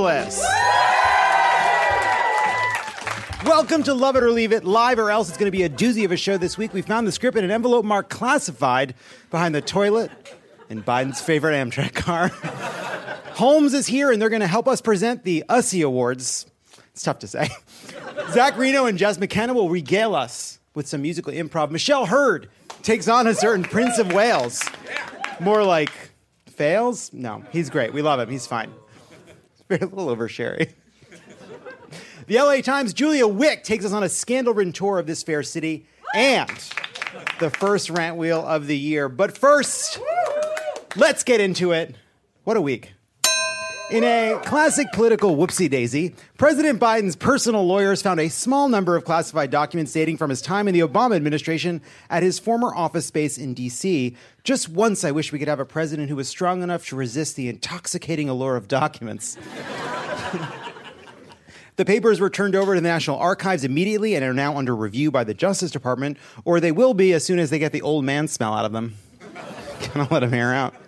Angeles. Welcome to Love It or Leave It, live or else. It's going to be a doozy of a show this week. We found the script in an envelope marked classified behind the toilet in Biden's favorite Amtrak car. Holmes is here, and they're going to help us present the Ussie Awards. It's tough to say. Zach Reno and Jess McKenna will regale us with some musical improv. Michelle Hurd takes on a certain Prince of Wales. More like fails? No, he's great. We love him. He's fine. It's a little over Sherry. The LA Times' Julia Wick takes us on a scandal-ridden tour of this fair city and the first rant wheel of the year. But first, let's get into it. What a week. In a classic political whoopsie-daisy, President Biden's personal lawyers found a small number of classified documents dating from his time in the Obama administration at his former office space in D.C. Just once I wish we could have a president who was strong enough to resist the intoxicating allure of documents. The papers were turned over to the National Archives immediately and are now under review by the Justice Department, or they will be as soon as they get the old man smell out of them. Gonna let them air out.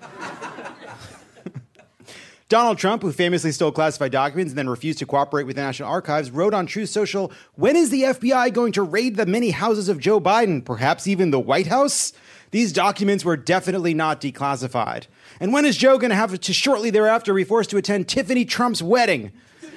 Donald Trump, who famously stole classified documents and then refused to cooperate with the National Archives, wrote on Truth Social, "When is the FBI going to raid the many houses of Joe Biden? Perhaps even the White House? These documents were definitely not declassified. And when is Joe going to have to shortly thereafter be forced to attend Tiffany Trump's wedding?"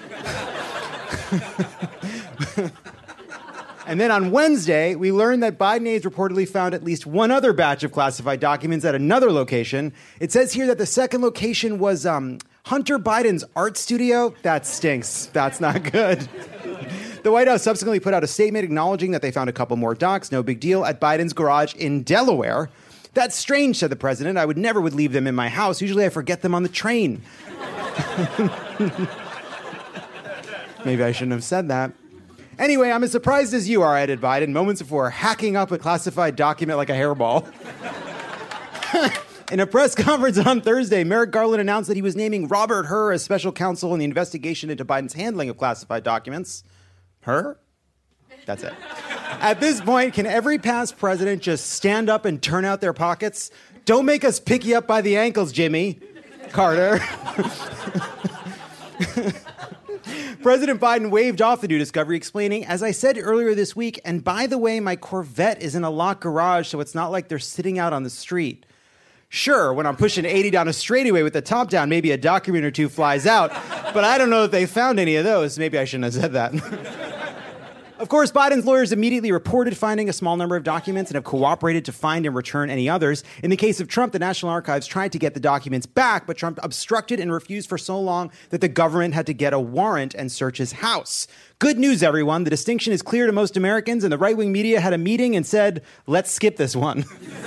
And then on Wednesday, we learned that Biden aides reportedly found at least one other batch of classified documents at another location. It says here that the second location was Hunter Biden's art studio. That stinks. That's not good. The White House subsequently put out a statement acknowledging that they found a couple more docs, no big deal, at Biden's garage in Delaware. "That's strange," said the president. "I would never leave them in my house. Usually I forget them on the train." Maybe I shouldn't have said that. Anyway, I'm as surprised as you are, added Biden, moments before hacking up a classified document like a hairball. In a press conference on Thursday, Merrick Garland announced that he was naming Robert Hur as special counsel in the investigation into Biden's handling of classified documents. Hur? That's it. At this point, can every past president just stand up and turn out their pockets? Don't make us pick you up by the ankles, Jimmy Carter. President Biden waved off the new discovery, explaining, "As I said earlier this week, and by the way, my Corvette is in a locked garage, so it's not like they're sitting out on the street. Sure, when I'm pushing 80 down a straightaway with the top down, maybe a document or two flies out, but I don't know if they found any of those." Maybe I shouldn't have said that. Of course, Biden's lawyers immediately reported finding a small number of documents and have cooperated to find and return any others. In the case of Trump, the National Archives tried to get the documents back, but Trump obstructed and refused for so long that the government had to get a warrant and search his house. Good news, everyone. The distinction is clear to most Americans, and the right-wing media had a meeting and said, "Let's skip this one."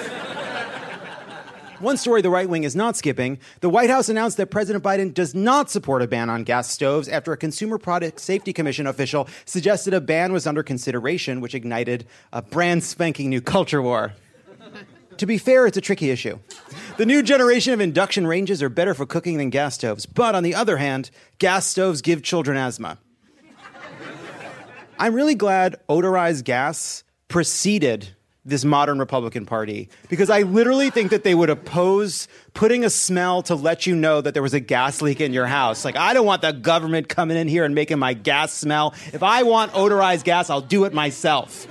One story the right wing is not skipping. The White House announced that President Biden does not support a ban on gas stoves after a Consumer Product Safety Commission official suggested a ban was under consideration, which ignited a brand spanking new culture war. To be fair, it's a tricky issue. The new generation of induction ranges are better for cooking than gas stoves. But on the other hand, gas stoves give children asthma. I'm really glad odorized gas preceded this modern Republican Party, because I literally think that they would oppose putting a smell to let you know that there was a gas leak in your house. Like, I don't want the government coming in here and making my gas smell. If I want odorized gas, I'll do it myself.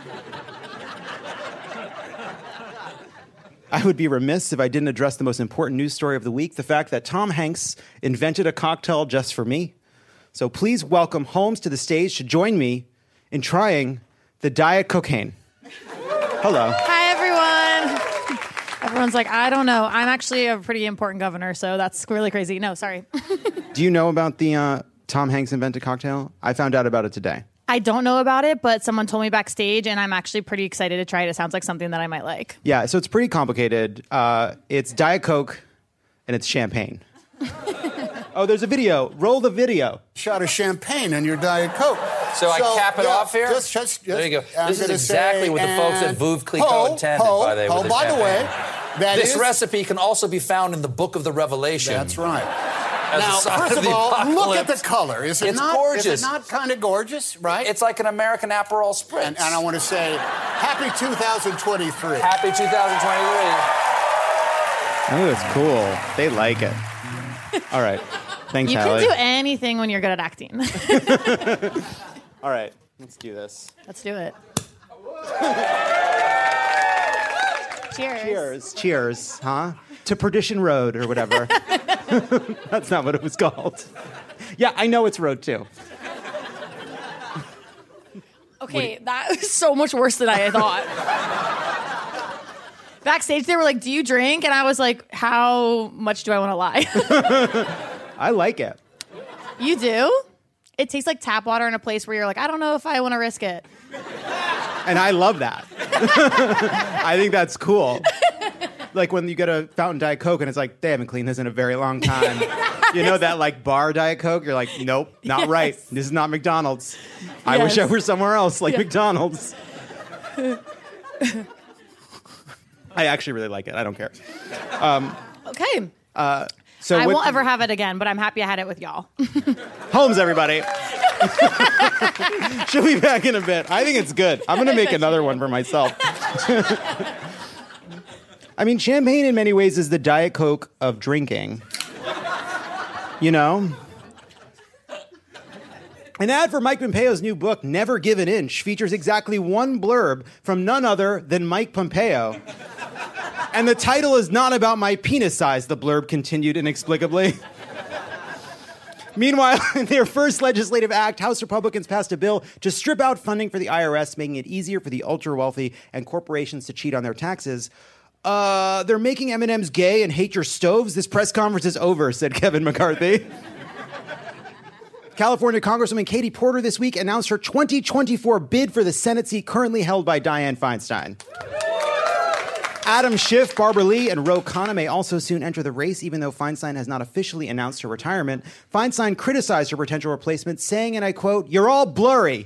I would be remiss if I didn't address the most important news story of the week, the fact that Tom Hanks invented a cocktail just for me. So please welcome Holmes to the stage to join me in trying the Diet Cocaine. Hello. Hi, everyone. Everyone's like, I don't know. I'm actually a pretty important governor, so that's really crazy. No, sorry. Do you know about the Tom Hanks invented cocktail? I found out about it today. I don't know about it, but someone told me backstage, and I'm actually pretty excited to try it. It sounds like something that I might like. Yeah, so it's pretty complicated. It's Diet Coke, and it's champagne. Oh, there's a video. Roll the video. Shot of champagne in your Diet Coke. So I cap it off here? Just, there you go. This is exactly what the folks at Veuve Clicquot intended, by the way. This recipe can also be found in the Book of the Revelation. That's right. Now, first of all, look at the color. Is it not gorgeous? Is it not kind of gorgeous, right? It's like an American Aperol Spritz. And I want to say, happy 2023. Happy 2023. Oh, it's cool. They like it. All right. Thanks, You Hallie. can do anything when you're good at acting. All right, let's do this. Let's do it. Cheers. Cheers. Cheers, huh? To Perdition Road or whatever. That's not what it was called. Yeah, I know it's Road 2. Okay, that was so much worse than I thought. Backstage, they were like, do you drink? And I was like, how much do I want to lie? I like it. You do? It tastes like tap water in a place where you're like, I don't know if I want to risk it. And I love that. I think that's cool. Like when you get a Fountain Diet Coke and it's like, they haven't cleaned this in a very long time. You know that like bar Diet Coke? You're like, nope, not right. This is not McDonald's. I wish I were somewhere else like McDonald's. I actually really like it. I don't care. Okay. So I won't ever have it again, but I'm happy I had it with y'all. Holmes, everybody. She'll be back in a bit. I think it's good. I'm going to make another one for myself. I mean, champagne in many ways is the Diet Coke of drinking. You know? An ad for Mike Pompeo's new book, Never Give an Inch, features exactly one blurb from none other than Mike Pompeo. And the title is not about my penis size, the blurb continued inexplicably. Meanwhile, in their first legislative act, House Republicans passed a bill to strip out funding for the IRS, making it easier for the ultra-wealthy and corporations to cheat on their taxes. They're making M&Ms gay and hate your stoves? This press conference is over, said Kevin McCarthy. California Congresswoman Katie Porter this week announced her 2024 bid for the Senate seat currently held by Dianne Feinstein. Adam Schiff, Barbara Lee, and Ro Khanna may also soon enter the race, even though Feinstein has not officially announced her retirement. Feinstein criticized her potential replacement, saying, and I quote, "You're all blurry."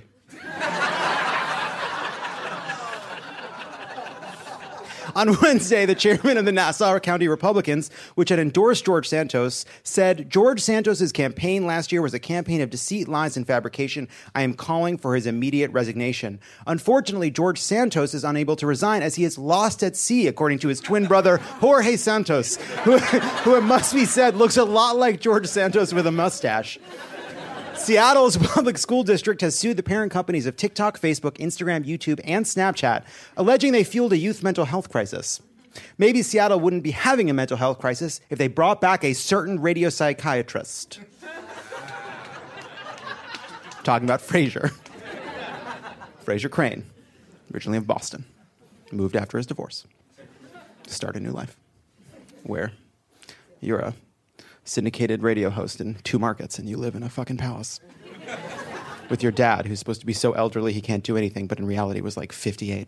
On Wednesday, the chairman of the Nassau County Republicans, which had endorsed George Santos, said, George Santos' campaign last year was a campaign of deceit, lies, and fabrication. I am calling for his immediate resignation. Unfortunately, George Santos is unable to resign as he is lost at sea, according to his twin brother, Jorge Santos, who it must be said looks a lot like George Santos with a mustache. Seattle's public school district has sued the parent companies of TikTok, Facebook, Instagram, YouTube, and Snapchat, alleging they fueled a youth mental health crisis. Maybe Seattle wouldn't be having a mental health crisis if they brought back a certain radio psychiatrist. Talking about Fraser. Fraser Crane, originally of Boston, moved after his divorce to start a new life, where you're a syndicated radio host in 2 markets, and you live in a fucking palace with your dad, who's supposed to be so elderly he can't do anything, but in reality was like 58.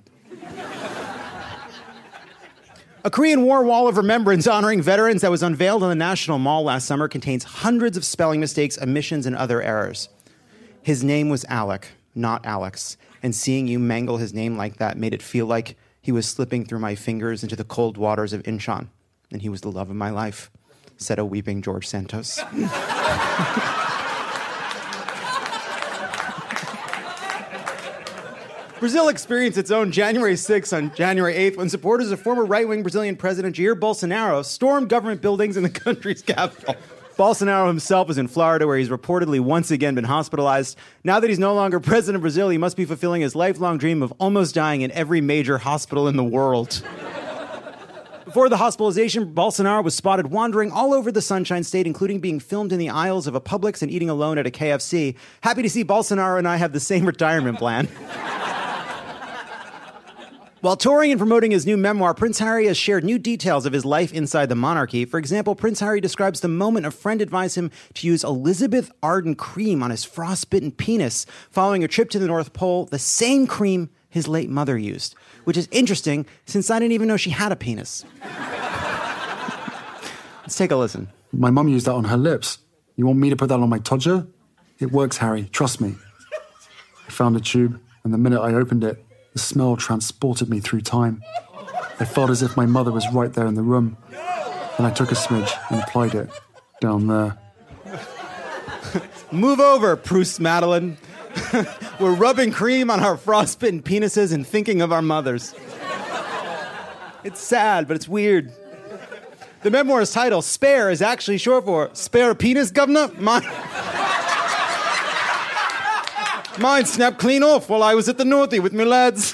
A Korean War Wall of Remembrance honoring veterans that was unveiled on the National Mall last summer contains hundreds of spelling mistakes, omissions, and other errors. His name was Alec, not Alex, and seeing you mangle his name like that made it feel like he was slipping through my fingers into the cold waters of Incheon, and he was the love of my life, said a weeping George Santos. Brazil experienced its own January 6th on January 8th when supporters of former right-wing Brazilian President Jair Bolsonaro stormed government buildings in the country's capital. Bolsonaro himself is in Florida, where he's reportedly once again been hospitalized. Now that he's no longer president of Brazil, he must be fulfilling his lifelong dream of almost dying in every major hospital in the world. Before the hospitalization, Bolsonaro was spotted wandering all over the Sunshine State, including being filmed in the aisles of a Publix and eating alone at a KFC. Happy to see Bolsonaro and I have the same retirement plan. While touring and promoting his new memoir, Prince Harry has shared new details of his life inside the monarchy. For example, Prince Harry describes the moment a friend advised him to use Elizabeth Arden cream on his frostbitten penis following a trip to the North Pole, the same cream his late mother used, which is interesting since I didn't even know she had a penis. Let's take a listen. My mum used that on her lips. You want me to put that on my todger? It works, Harry. Trust me. I found a tube, and the minute I opened it, the smell transported me through time. I felt as if my mother was right there in the room. And I took a smidge and applied it down there. Move over, Bruce Madeline. We're rubbing cream on our frostbitten penises and thinking of our mothers. It's sad, but it's weird. The memoir's title, Spare, is actually short for Spare Penis, Governor? Mine snapped clean off while I was at the Northie with me lads.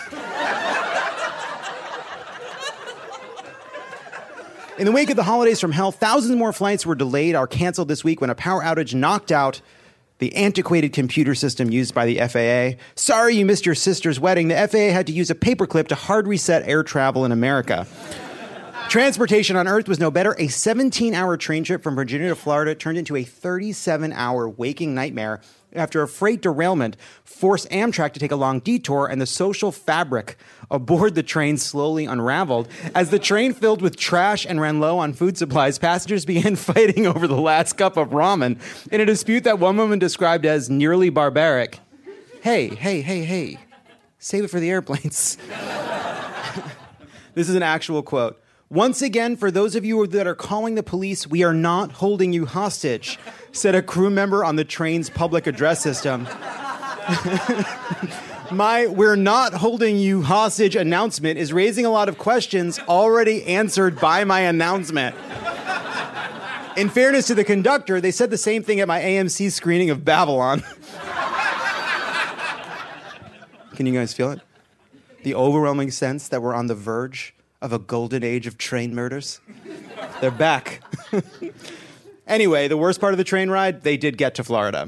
In the wake of the holidays from hell, thousands more flights were delayed or canceled this week when a power outage knocked out the antiquated computer system used by the FAA. Sorry you missed your sister's wedding. The FAA had to use a paperclip to hard reset air travel in America. Transportation on Earth was no better. A 17-hour train trip from Virginia to Florida turned into a 37-hour waking nightmare after a freight derailment forced Amtrak to take a long detour, and the social fabric aboard the train slowly unraveled. As the train filled with trash and ran low on food supplies, passengers began fighting over the last cup of ramen in a dispute that one woman described as nearly barbaric. Hey, save it for the airplanes. This is an actual quote. Once again, for those of you that are calling the police, we are not holding you hostage, said a crew member on the train's public address system. My "we're not holding you hostage" announcement is raising a lot of questions already answered by my announcement. In fairness to the conductor, they said the same thing at my AMC screening of Babylon. Can you guys feel it? The overwhelming sense that we're on the verge of a golden age of train murders. They're back. Anyway, the worst part of the train ride, they did get to Florida.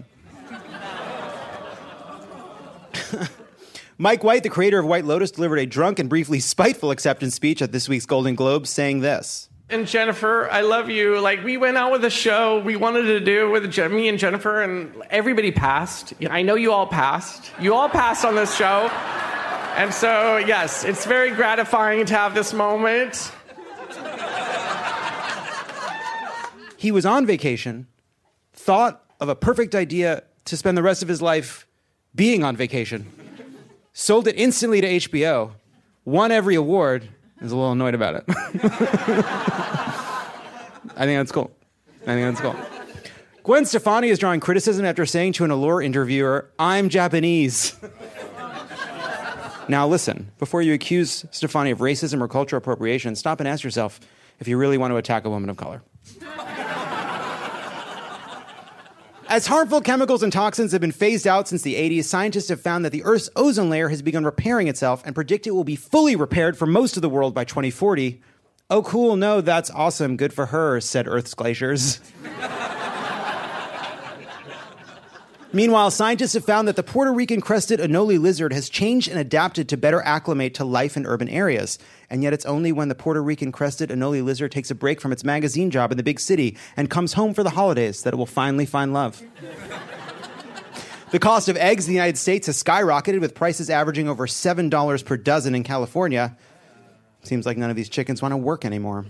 Mike White, the creator of White Lotus, delivered a drunk and briefly spiteful acceptance speech at this week's Golden Globes, saying this. And Jennifer, I love you. Like, we went out with a show we wanted to do with me and Jennifer, and everybody passed. I know you all passed. You all passed on this show. And so, yes, it's very gratifying to have this moment. He was on vacation, thought of a perfect idea to spend the rest of his life being on vacation, sold it instantly to HBO, won every award, and is a little annoyed about it. I think that's cool. Gwen Stefani is drawing criticism after saying to an Allure interviewer, "I'm Japanese." Now listen, before you accuse Stefani of racism or cultural appropriation, stop and ask yourself if you really want to attack a woman of color. As harmful chemicals and toxins have been phased out since the 80s, scientists have found that the Earth's ozone layer has begun repairing itself and predict it will be fully repaired for most of the world by 2040. Oh, cool, no, that's awesome, good for her, said Earth's glaciers. Meanwhile, scientists have found that the Puerto Rican crested Anole lizard has changed and adapted to better acclimate to life in urban areas. And yet it's only when the Puerto Rican crested Anole lizard takes a break from its magazine job in the big city and comes home for the holidays that it will finally find love. The cost of eggs in the United States has skyrocketed, with prices averaging over $7 per dozen in California. Seems like none of these chickens want to work anymore.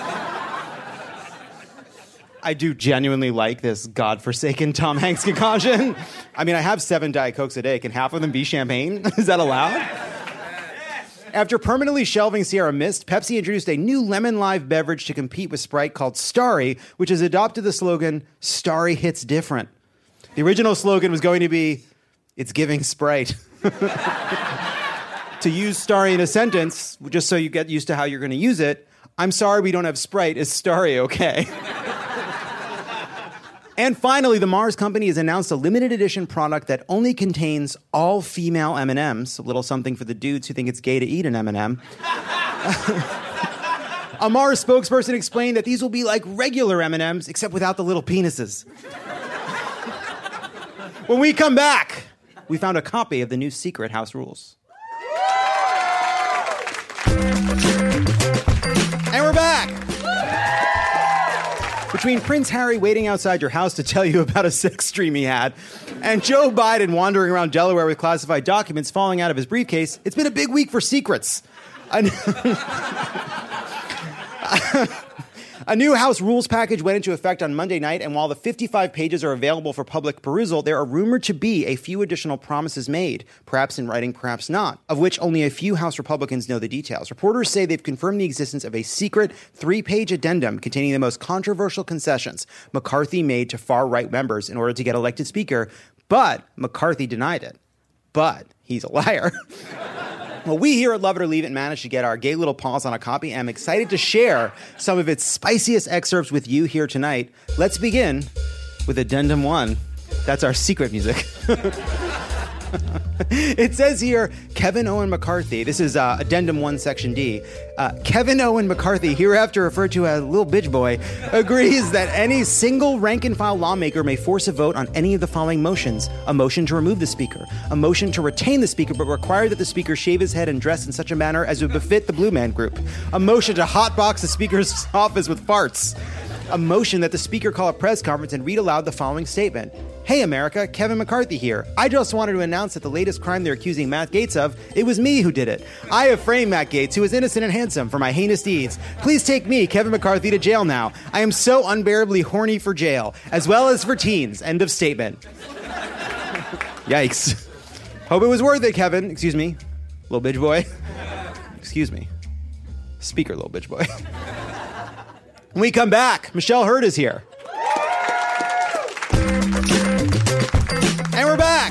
I do genuinely like this godforsaken Tom Hanks concoction. I mean, I have 7 Diet Cokes a day. Can half of them be champagne? Is that allowed? After permanently shelving Sierra Mist, Pepsi introduced a new lemon live beverage to compete with Sprite called Starry, which has adopted the slogan, "Starry hits different." The original slogan was going to be, "It's giving Sprite." To use Starry in a sentence, just so you get used to how you're going to use it, "I'm sorry we don't have Sprite. Is Starry okay?" And finally, the Mars Company has announced a limited edition product that only contains all-female M&Ms, a little something for the dudes who think it's gay to eat an M&M. A Mars spokesperson explained that these will be like regular M&Ms, except without the little penises. When we come back, we found a copy of the new Secret House Rules. And we're back! Between Prince Harry waiting outside your house to tell you about a sex dream he had, and Joe Biden wandering around Delaware with classified documents falling out of his briefcase, it's been a big week for secrets. A new House rules package went into effect on Monday night, and while the 55 pages are available for public perusal, there are rumored to be a few additional promises made, perhaps in writing, perhaps not, of which only a few House Republicans know the details. Reporters say they've confirmed the existence of a secret 3-page addendum containing the most controversial concessions McCarthy made to far-right members in order to get elected Speaker, but McCarthy denied it. But he's a liar. Well, we here at Love It or Leave It managed to get our gay little paws on a copy, and I'm excited to share some of its spiciest excerpts with you here tonight. Let's begin with Addendum 1. That's our secret music. It says here, Kevin Owen McCarthy. This is Addendum 1, Section D. Kevin Owen McCarthy, hereafter referred to as Little Bitch Boy, agrees that any single rank-and-file lawmaker may force a vote on any of the following motions. A motion to remove the Speaker. A motion to retain the Speaker, but require that the Speaker shave his head and dress in such a manner as would befit the Blue Man Group. A motion to hotbox the Speaker's office with farts. A motion that the Speaker call a press conference and read aloud the following statement. Hey America, Kevin McCarthy here. I just wanted to announce that the latest crime they're accusing Matt Gaetz of, it was me who did it. I have framed Matt Gaetz, who is innocent and handsome, for my heinous deeds. Please take me, Kevin McCarthy, to jail now. I am so unbearably horny for jail, as well as for teens. End of statement. Yikes. Hope it was worth it, Kevin. Excuse me, little bitch boy. Excuse me. Speaker, little bitch boy. When we come back, Michelle Hurd is here. And we're back.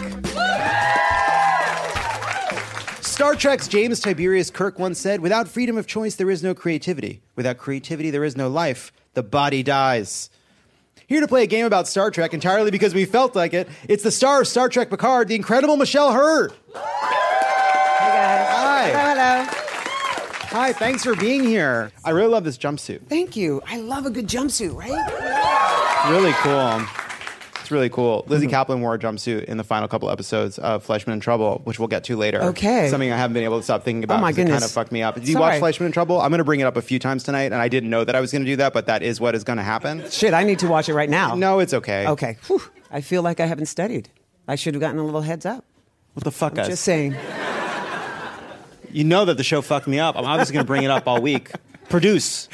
Star Trek's James Tiberius Kirk once said, without freedom of choice, there is no creativity. Without creativity, there is no life. The body dies. Here to play a game about Star Trek entirely because we felt like it, it's the star of Star Trek Picard, the incredible Michelle Hurd. Hey, guys. Hi. Hello. Hi, thanks for being here. I really love this jumpsuit. Thank you. I love a good jumpsuit, right? Really cool. It's really cool. Lizzie Kaplan wore a jumpsuit in the final couple episodes of Fleischman in Trouble, which we'll get to later. Okay. Something I haven't been able to stop thinking about. Oh my goodness. It kind of fucked me up. Did you watch Fleischman in Trouble? I'm going to bring it up a few times tonight, and I didn't know that I was going to do that, but that is what is going to happen. Shit, I need to watch it right now. No, it's okay. Okay. Whew. I feel like I haven't studied. I should have gotten a little heads up. What the fuck, guys? Just saying. You know that the show fucked me up. I'm obviously going to bring it up all week. Produce.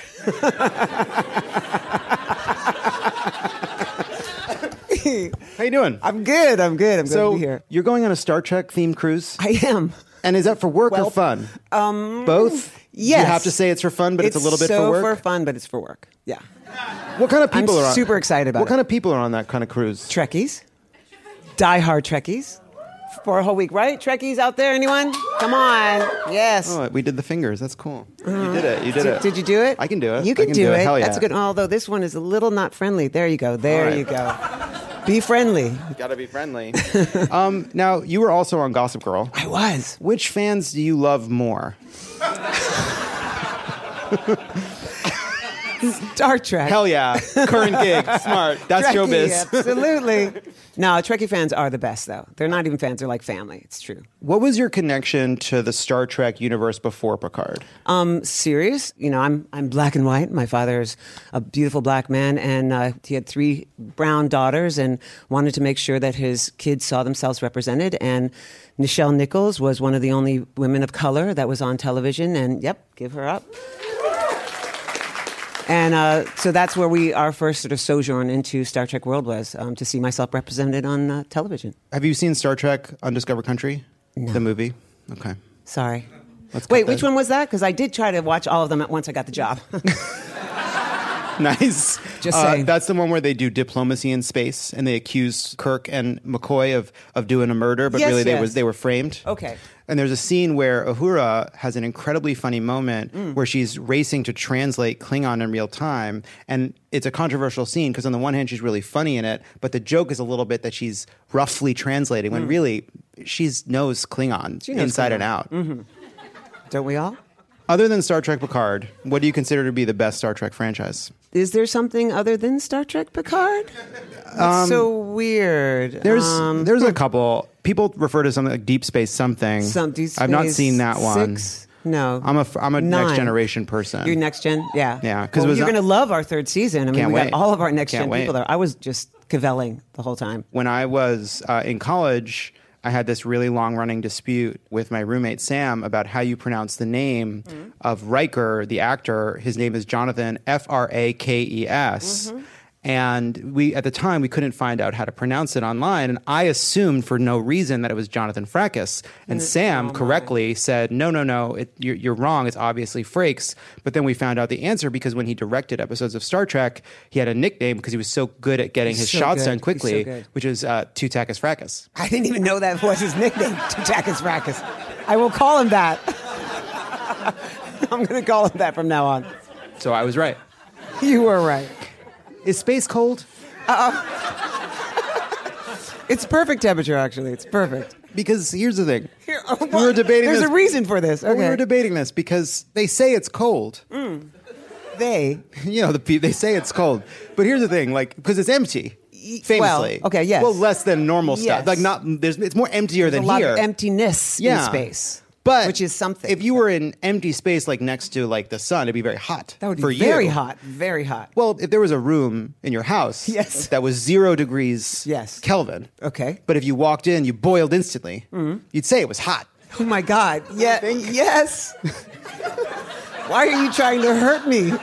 How you doing? I'm good. I'm good to be here. You're going on a Star Trek themed cruise? I am. And is that for work or fun? Both? Yes. You have to say it's for fun, but it's a little bit for work? It's so for fun, but it's for work. Yeah. What kind of people are on? I'm super excited about it. What kind of people are on that kind of cruise? Trekkies. Die-hard Trekkies. For a whole week, right? Trekkies out there, anyone? Come on. Yes. Oh, we did the fingers. That's cool. You did it. You did it. Did you do it? I can do it. You can do it. Hell yeah. That's good. Although this one is a little not friendly. There you go. There you go. Be friendly. Gotta be friendly. Now, you were also on Gossip Girl. I was. Which fans do you love more? Star Trek. Hell yeah. Current gig. Smart. That's Trekkie, showbiz. Absolutely. No, Trekkie fans are the best, though. They're not even fans. They're like family. It's true. What was your connection to the Star Trek universe before Picard? Serious. You know, I'm black and white. My father's a beautiful black man, and he had 3 brown daughters and wanted to make sure that his kids saw themselves represented. And Nichelle Nichols was one of the only women of color that was on television, and yep, give her up. And so that's where our first sort of sojourn into Star Trek world was, to see myself represented on television. Have you seen Star Trek Undiscovered Country? No. The movie? Okay. Sorry. Wait, which one was that? Because I did try to watch all of them once I got the job. Nice. Just saying. That's the one where they do diplomacy in space, and they accuse Kirk and McCoy of doing a murder, but really they were framed. Okay. And there's a scene where Uhura has an incredibly funny moment where she's racing to translate Klingon in real time. And it's a controversial scene because on the one hand, she's really funny in it, but the joke is a little bit that she's roughly translating when really she knows Klingon inside and out. Mm-hmm. Don't we all? Other than Star Trek Picard, what do you consider to be the best Star Trek franchise? Is there something other than Star Trek Picard? That's so weird. There's a couple. People refer to something like Deep Space something. Deep Space I've not seen that one. 6? No. I'm a next generation person. You're next gen? Yeah. Yeah. Well, you're going to love our 3rd season. I mean, we got all of our next gen people there. I was just cavelling the whole time. When I was in college, I had this really long-running dispute with my roommate Sam about how you pronounce the name of Riker, the actor. His name is Jonathan Frakes. And at the time, we couldn't find out how to pronounce it online. And I assumed for no reason that it was Jonathan Frakes. And Sam correctly said, no, you're wrong. It's obviously Frakes. But then we found out the answer because when he directed episodes of Star Trek, he had a nickname because he was so good at getting his shots done quickly, which is Tutakis Fracas. I didn't even know that was his nickname, Tutakis Fracas. I will call him that. I'm going to call it that from now on. So I was right. You were right. Is space cold? It's perfect temperature, actually. It's perfect. Because here's the thing. We were debating There's this. a reason for this. Okay. We were debating this because they say it's cold. They? They say it's cold. But here's the thing, because it's empty. Famously. Well, okay, yes. Well, less than normal Yes. stuff. It's more emptier than a lot here. of emptiness in space. But which is something. If you were in empty space next to the sun, it'd be very hot. That would be for very you. hot. Very hot. Well, if there was a room in your house Yes. that was 0 degrees Kelvin. Okay. But if you walked in, you boiled instantly. You'd say it was hot. Oh my God. Yeah. Yes. Why are you trying to hurt me?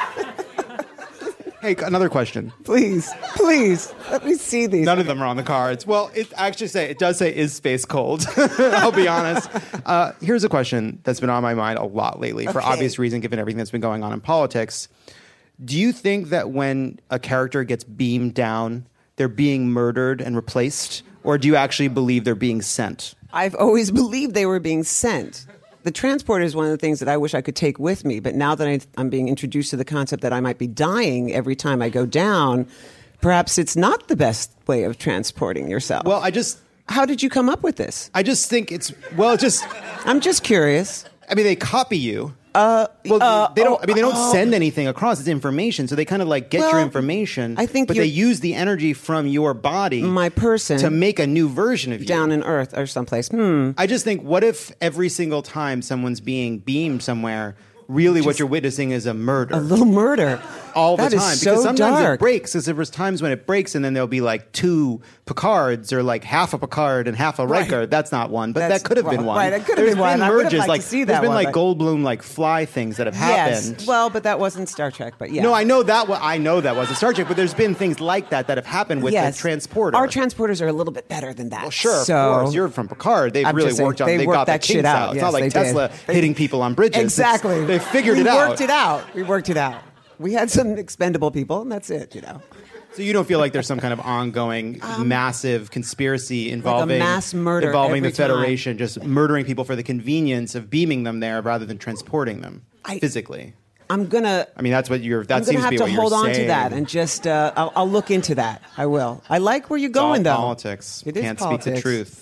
Hey, another question. Please, let me see these. None of them are on the cards. Well, it does say, is space cold? I'll be honest. Here's a question that's been on my mind a lot lately for obvious reason, given everything that's been going on in politics. Do you think that when a character gets beamed down, they're being murdered and replaced? Or do you actually believe they're being sent? I've always believed they were being sent. The transporter is one of the things that I wish I could take with me, but now that I'm being introduced to the concept that I might be dying every time I go down, perhaps it's not the best way of transporting yourself. Well, how did you come up with this? I just think I'm just curious. I mean, they copy you. They don't send anything across. It's information, so they kind of get your information. I think, but they use the energy from your body, my person, to make a new version of you down in Earth or someplace. I just think, what if every single time someone's being beamed somewhere, really what you're witnessing is a murder, a little murder, all the that time? Is so because sometimes dark. it breaks. Because there was times when it breaks, and then there'll be 2 Picards or half a Picard and half a Riker. Right. That's not one, but that could have been one. Right, it could have been one. I would have liked to see that. There's been one, Goldblum fly things that have happened. Yes. Well, but that wasn't Star Trek. But yeah. No, I know that. I know that wasn't Star Trek, but there's been things like that have happened with the transporter. Our transporters are a little bit better than that. Well, sure, of course. You're from Picard. They've really worked on. They got that shit out. It's not like Tesla hitting people on bridges. Exactly. They figured it out. We worked it out. We had some expendable people, and that's it. So you don't feel like there's some kind of ongoing massive conspiracy involving a mass murder involving the every time. Federation just murdering people for the convenience of beaming them there rather than transporting them physically? I'm gonna. I mean, that's what you're. That I'm seems gonna to be have what to hold you're on saying. to that and just. I'll look into that. I will. I like where you're going, it's all though. Politics. It is Can't politics. speak the truth.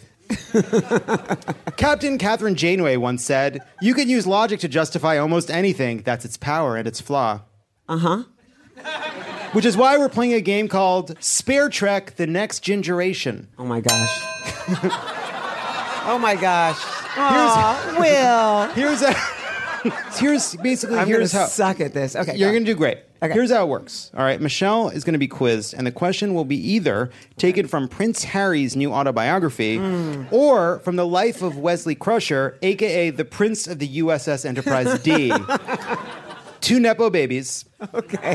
Captain Catherine Janeway once said, "You can use logic to justify almost anything. That's its power and its flaw." Which is why we're playing a game called Spare Trek: The Next Gingeration. Oh my gosh. Oh my gosh. Will. Here's basically I'm here's gonna how suck at this. Okay, you're gonna do great. Okay. Here's how it works. All right, Michelle is gonna be quizzed, and the question will be either taken from Prince Harry's new autobiography, or from the life of Wesley Crusher, aka the Prince of the USS Enterprise D. 2 nepo babies. Okay.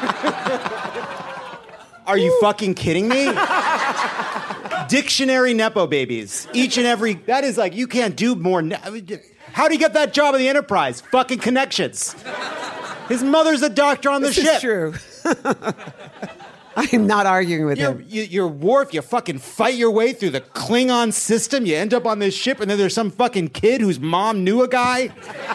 Are you fucking kidding me? Dictionary nepo babies. Each and every. That is you can't do more. How do you get that job in the Enterprise? Fucking connections. His mother's a doctor on the ship. This is true. I am not arguing with him. You're Worf, you fucking fight your way through the Klingon system, you end up on this ship, and then there's some fucking kid whose mom knew a guy.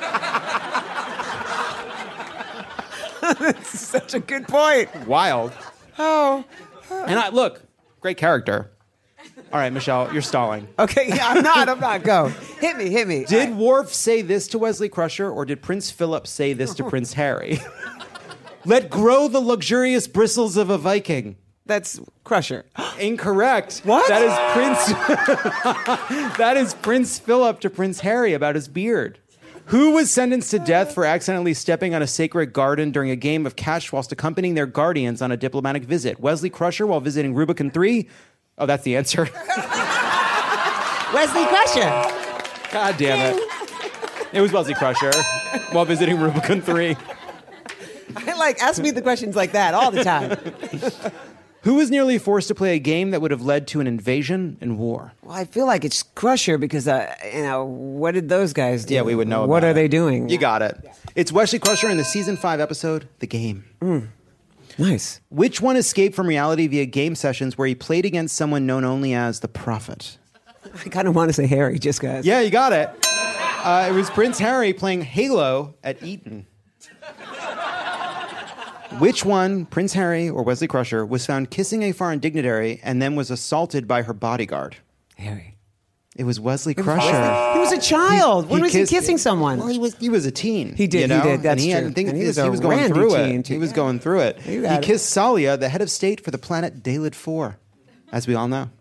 That's such a good point. Wild. Oh. And look, great character. All right, Michelle, you're stalling. Okay, yeah, I'm not. Go. Hit me. Did Worf say this to Wesley Crusher, or did Prince Philip say this to Prince Harry? Let grow the luxurious bristles of a Viking. That's Crusher. Incorrect. What? That is That is Prince Philip to Prince Harry about his beard. Who was sentenced to death for accidentally stepping on a sacred garden during a game of catch whilst accompanying their guardians on a diplomatic visit? Wesley Crusher while visiting Rubicon 3? Oh, that's the answer. Wesley Crusher. God damn it. It was Wesley Crusher while visiting Rubicon 3. I ask me the questions like that all the time. Who was nearly forced to play a game that would have led to an invasion and war? Well, I feel like it's Crusher because, what did those guys do? Yeah, we would know about What are it. they doing? You got it. It's Wesley Crusher in the season 5 episode, The Game. Nice. Which one escaped from reality via game sessions where he played against someone known only as the Prophet? I kind of want to say Harry, just guys. Yeah, you got it. It was Prince Harry playing Halo at Eton. Which one, Prince Harry or Wesley Crusher, was found kissing a foreign dignitary and then was assaulted by her bodyguard? Harry. It was Wesley Crusher. He was a child. When was he kissing someone? Well, he was a teen. He did. You know? He did. That's and true. And he was going through it. Too. He was going through it. He kissed Salia, the head of state for the planet Daylid 4, as we all know.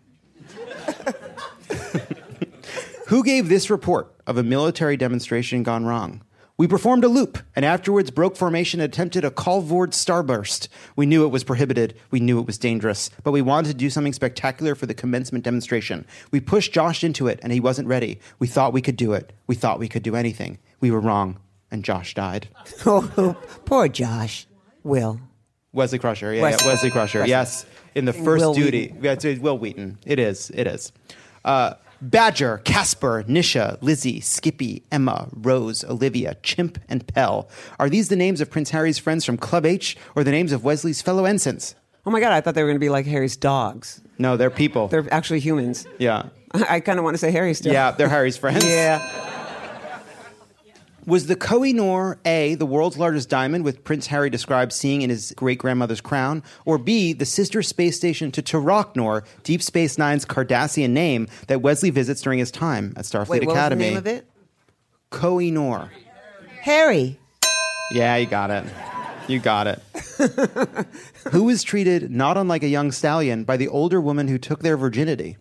Who gave this report of a military demonstration gone wrong? We performed a loop and afterwards broke formation and attempted a Colvord starburst. We knew it was prohibited. We knew it was dangerous. But we wanted to do something spectacular for the commencement demonstration. We pushed Josh into it and he wasn't ready. We thought we could do it. We thought we could do anything. We were wrong. And Josh died. Oh, poor Josh. Will. Wesley Crusher. Yeah, Wesley Crusher. Yes. In the first Will duty. Yeah, it's Will Wheaton. It is. Badger, Casper, Nisha, Lizzie, Skippy, Emma, Rose, Olivia, Chimp, and Pell. Are these the names of Prince Harry's friends from Club H or the names of Wesley's fellow ensigns? Oh my God, I thought they were going to be like Harry's dogs. No, they're people. They're actually humans. Yeah. I kind of want to say Harry still. Yeah, they're Harry's friends. Yeah. Was the Koh-i-Noor A, the world's largest diamond, with Prince Harry described seeing in his great-grandmother's crown, or B, the sister space station to Taraknor, Deep Space Nine's Cardassian name that Wesley visits during his time at Starfleet Academy? What was the name of it? Koh-i-Noor. Harry. Yeah, you got it. You got it. Who was treated not unlike a young stallion by the older woman who took their virginity?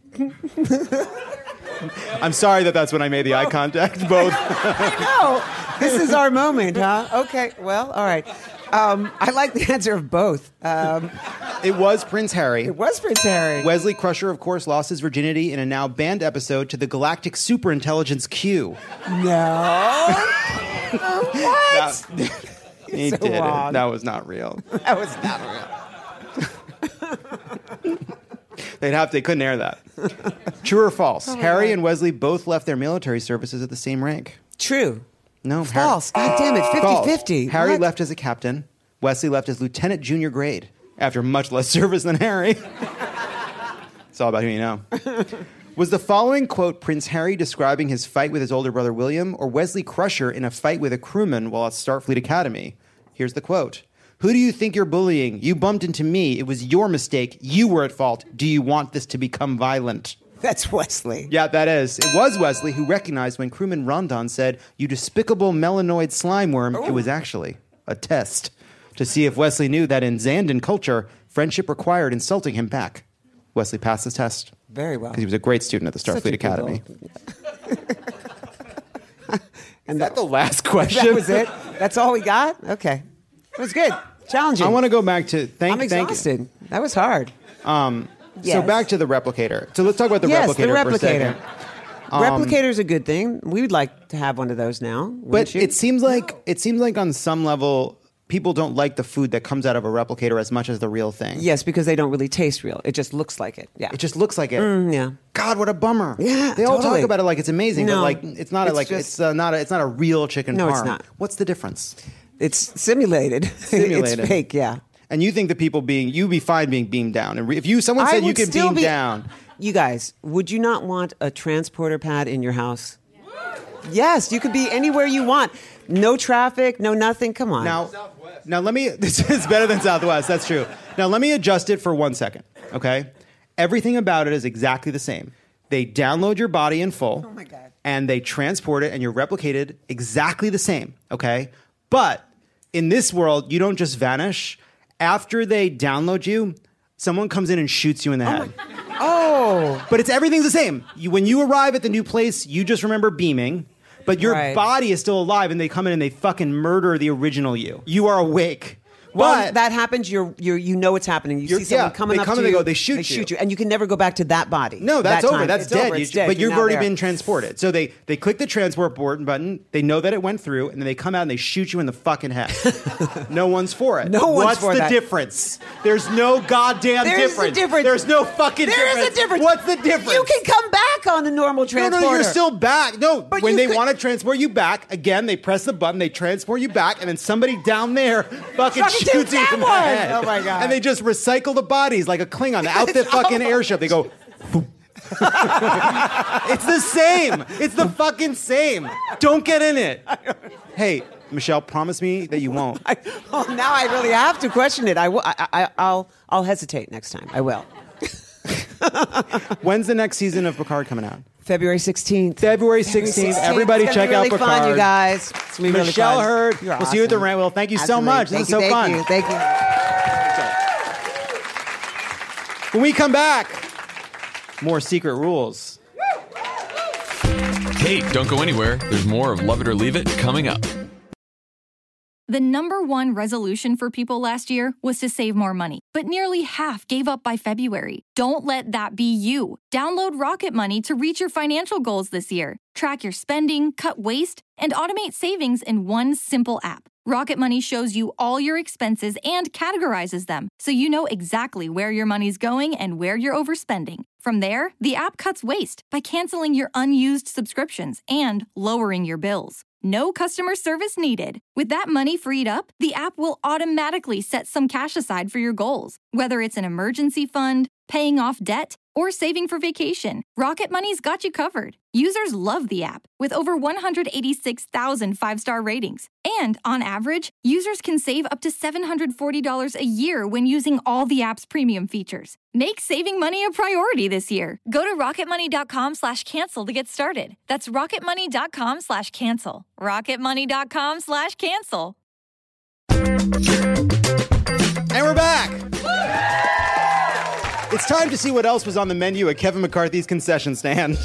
I'm sorry that's when I made the eye contact, both. I know. This is our moment, huh? Okay, well, all right. I like the answer of both. It was Prince Harry. It was Prince Harry. Wesley Crusher, of course, lost his virginity in a now banned episode to the Galactic Superintelligence Q. No. What? He so did wrong. it. That was not real. That was not real. They couldn't air that. True or false? Harry and Wesley both left their military services at the same rank. True. No. False. God damn it. 50-50. Harry left as a captain. Wesley left as lieutenant junior grade after much less service than Harry. It's all about who you know. Was the following quote Prince Harry describing his fight with his older brother William, or Wesley Crusher in a fight with a crewman while at Starfleet Academy? Here's the quote. Who do you think you're bullying? You bumped into me. It was your mistake. You were at fault. Do you want this to become violent? That's Wesley. Yeah, that is. It was Wesley who recognized when crewman Rondon said, "You despicable melanoid slime worm," It was actually a test to see if Wesley knew that in Xandan culture, friendship required insulting him back. Wesley passed his test. Very well. Because he was a great student at the Starfleet Academy. And is that the last question? That was it? That's all we got? Okay. It was good. Challenging. I want to go back to I'm exhausted. That was hard. Yes. So back to the replicator. So let's talk about the replicator for a second. Replicator's a good thing. We would like to have one of those now. But it seems like on some level people don't like the food that comes out of a replicator as much as the real thing. Yes, because they don't really taste real. It just looks like it. Yeah. It just looks like it. Yeah. God, what a bummer. Yeah. They all talk about it like it's amazing, No, but like it's not it's not a real chicken parm. No, it's not. What's the difference? It's simulated. Simulated. It's fake, yeah. And you think that you'd be fine being beamed down. And if someone said you could beam down. You guys, would you not want a transporter pad in your house? Yes, you could be anywhere you want. No traffic, no nothing. Come on. Now let me, this is better than Southwest, that's true. Now let me adjust it for 1 second, okay? Everything about it is exactly the same. They download your body in full. Oh my God. And they transport it and you're replicated exactly the same, okay? But in this world, you don't just vanish. After they download you, someone comes in and shoots you in the head. Oh. But everything's the same. When you arrive at the new place, you just remember beaming. But your body is still alive, and they come in and they fucking murder the original you. You are awake. Well, that happens. You know what's happening. You see someone coming up to you. They shoot you, and you can never go back to that body. No, that's over. That's dead. It's dead. But you've already been transported. So they click the transport button. They know that it went through, and then they come out and they shoot you in the fucking head. No one's for it. What's the difference? There's no goddamn difference. There's no fucking difference. There is a difference. What's the difference? You can come back on the normal transporter. No, you're still back. No, but when they want to transport you back, again, they press the button, they transport you back, and then somebody down there fucking shoots you in the head. Oh my God. And they just recycle the bodies like a Klingon out the fucking airship. They go, boop, It's the same. It's the fucking same. Don't get in it. Hey, Michelle, promise me that you won't. Now I really have to question it. I'll hesitate next time. I will. When's the next season of Picard coming out? February 16th. February 16th. Everybody check out Picard. Fun, you guys. It's gonna be Michelle really fun. Hurd. You're We'll see you at the Rant Wheel. Thank you so much. This is so fun. Thank you. When we come back, more Secret Rules. Hey, don't go anywhere. There's more of Love It or Leave It coming up. The number one resolution for people last year was to save more money, but nearly half gave up by February. Don't let that be you. Download Rocket Money to reach your financial goals this year. Track your spending, cut waste, and automate savings in one simple app. Rocket Money shows you all your expenses and categorizes them, so you know exactly where your money's going and where you're overspending. From there, the app cuts waste by canceling your unused subscriptions and lowering your bills. No customer service needed. With that money freed up, the app will automatically set some cash aside for your goals. Whether it's an emergency fund, paying off debt, or saving for vacation, Rocket Money's got you covered. Users love the app, with over 186,000 five-star ratings. And on average, users can save up to $740 a year when using all the app's premium features. Make saving money a priority this year. Go to rocketmoney.com/cancel to get started. That's rocketmoney.com/cancel. rocketmoney.com/cancel. And we're back. It's time to see what else was on the menu at Kevin McCarthy's concession stand.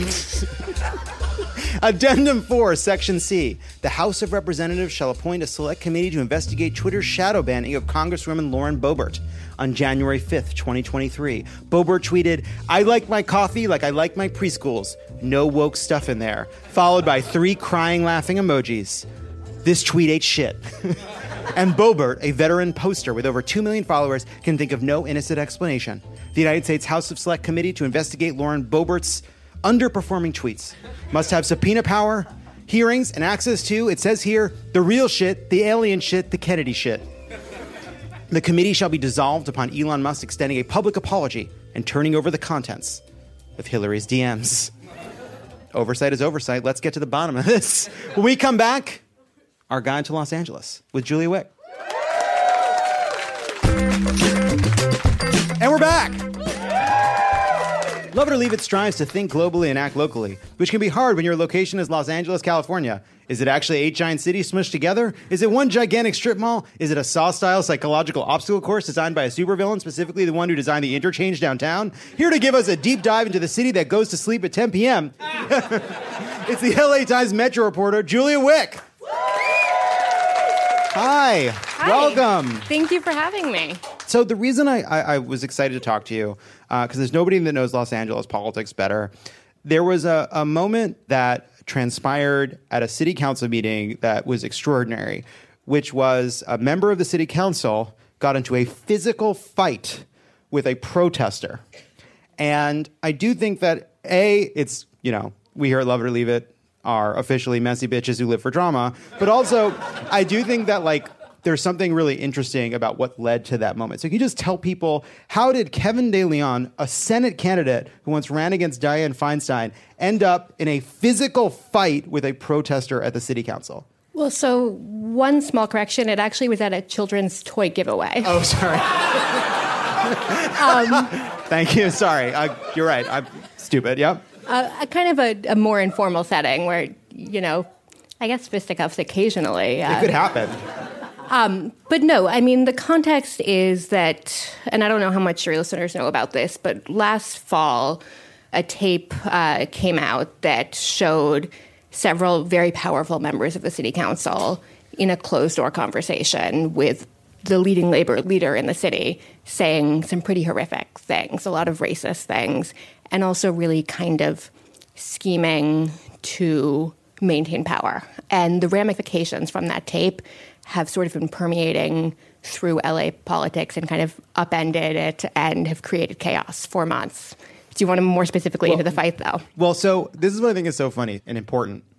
Addendum 4, Section C. The House of Representatives shall appoint a select committee to investigate Twitter's shadow banning of Congresswoman Lauren Boebert. On January 5th, 2023, Boebert tweeted, "I like my coffee like I like my preschools. No woke stuff in there." Followed by 3 crying, laughing emojis. This tweet ate shit. And Boebert, a veteran poster with over 2 million followers, can think of no innocent explanation. The United States House of Select Committee to investigate Lauren Boebert's underperforming tweets must have subpoena power, hearings, and access to, it says here, the real shit, the alien shit, the Kennedy shit. The committee shall be dissolved upon Elon Musk extending a public apology and turning over the contents of Hillary's DMs. Oversight is oversight. Let's get to the bottom of this. When we come back, our guide to Los Angeles with Julia Wick. And we're back. Love It or Leave It strives to think globally and act locally, which can be hard when your location is Los Angeles, California. Is it actually 8 giant cities smushed together? Is it one gigantic strip mall? Is it a Saw-style psychological obstacle course designed by a supervillain, specifically the one who designed the interchange downtown? Here to give us a deep dive into the city that goes to sleep at 10 p.m., it's the LA Times Metro reporter, Julia Wick. Hi. Welcome. Thank you for having me. So the reason I was excited to talk to you, because there's nobody that knows Los Angeles politics better, there was a moment that transpired at a city council meeting that was extraordinary, which was a member of the city council got into a physical fight with a protester. And I do think that, it's, we here at Love It or Leave It are officially messy bitches who live for drama. But also, I do think that, there's something really interesting about what led to that moment. So can you just tell people, how did Kevin De Leon, a Senate candidate who once ran against Dianne Feinstein, end up in a physical fight with a protester at the city council? Well, so one small correction. It actually was at a children's toy giveaway. Oh, sorry. Thank you. Sorry. You're right. I'm stupid. Yep. A kind of a more informal setting where, I guess fisticuffs occasionally. It could happen. But no, I mean, the context is that, and I don't know how much your listeners know about this, but last fall, a tape came out that showed several very powerful members of the city council in a closed-door conversation with the leading labor leader in the city saying some pretty horrific things, a lot of racist things, and also really kind of scheming to maintain power. And the ramifications from that tape have sort of been permeating through LA politics and kind of upended it and have created chaos for months. Do you want to more specifically into the fight, though? Well, so this is what I think is so funny and important.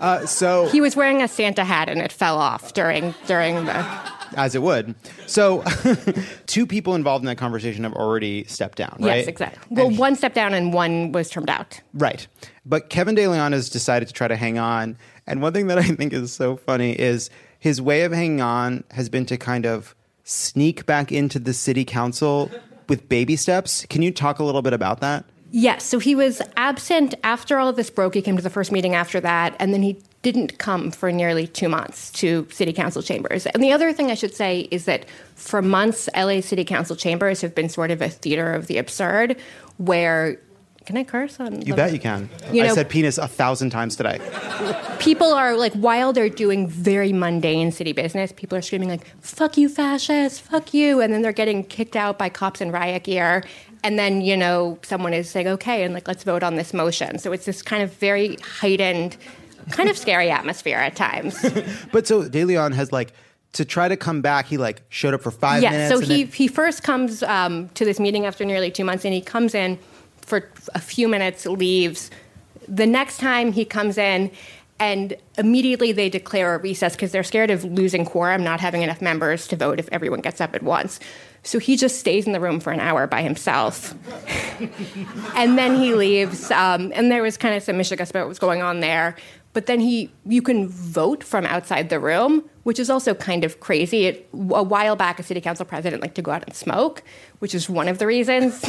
So he was wearing a Santa hat and it fell off during the... As it would. So 2 people involved in that conversation have already stepped down, right? Yes, exactly. Well, one stepped down and one was termed out. Right. But Kevin De Leon has decided to try to hang on. And one thing that I think is so funny is his way of hanging on has been to kind of sneak back into the city council with baby steps. Can you talk a little bit about that? Yes. So he was absent after all of this broke. He came to the first meeting after that, and then he didn't come for nearly 2 months to city council chambers. And the other thing I should say is that for months, LA city council chambers have been sort of a theater of the absurd where... Can I curse on? You bet you can. I said penis 1,000 times today. People are like, while they're doing very mundane city business, people are screaming like, fuck you, fascists, fuck you. And then they're getting kicked out by cops in riot gear. And then, someone is saying, okay, and let's vote on this motion. So it's this kind of very heightened, kind of scary atmosphere at times. But so De Leon has to try to come back, he showed up for 5 minutes. Yeah, so he first comes to this meeting after nearly 2 months, and he comes in for a few minutes, leaves. The next time he comes in, and immediately they declare a recess because they're scared of losing quorum, not having enough members to vote if everyone gets up at once. So he just stays in the room for an hour by himself. And then he leaves. And there was kind of some mishigas about what was going on there. But then you can vote from outside the room, which is also kind of crazy. A while back, a city council president liked to go out and smoke, which is one of the reasons.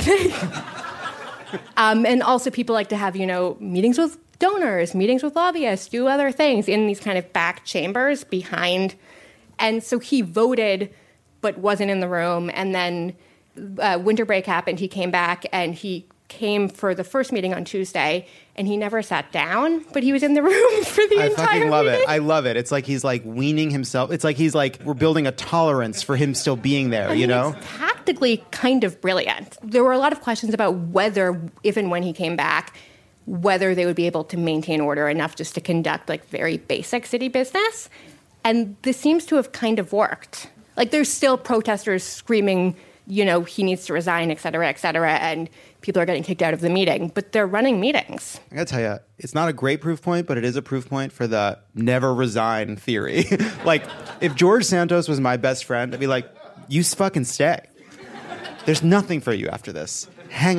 And also people like to have, meetings with donors, meetings with lobbyists, do other things in these kind of back chambers behind. And so he voted, but wasn't in the room. And then winter break happened. He came back, and he came for the first meeting on Tuesday, and he never sat down, but he was in the room for the entire meeting. I fucking love it. I love it. It's like he's weaning himself. It's like we're building a tolerance for him still being there, It's tactically kind of brilliant. There were a lot of questions about whether, if and when he came back, whether they would be able to maintain order enough just to conduct very basic city business. And this seems to have kind of worked. There's still protesters screaming, he needs to resign, et cetera, and people are getting kicked out of the meeting, but they're running meetings. I gotta tell you, it's not a great proof point, but it is a proof point for the never resign theory. If George Santos was my best friend, I'd be like, you fucking stay. There's nothing for you after this. Hang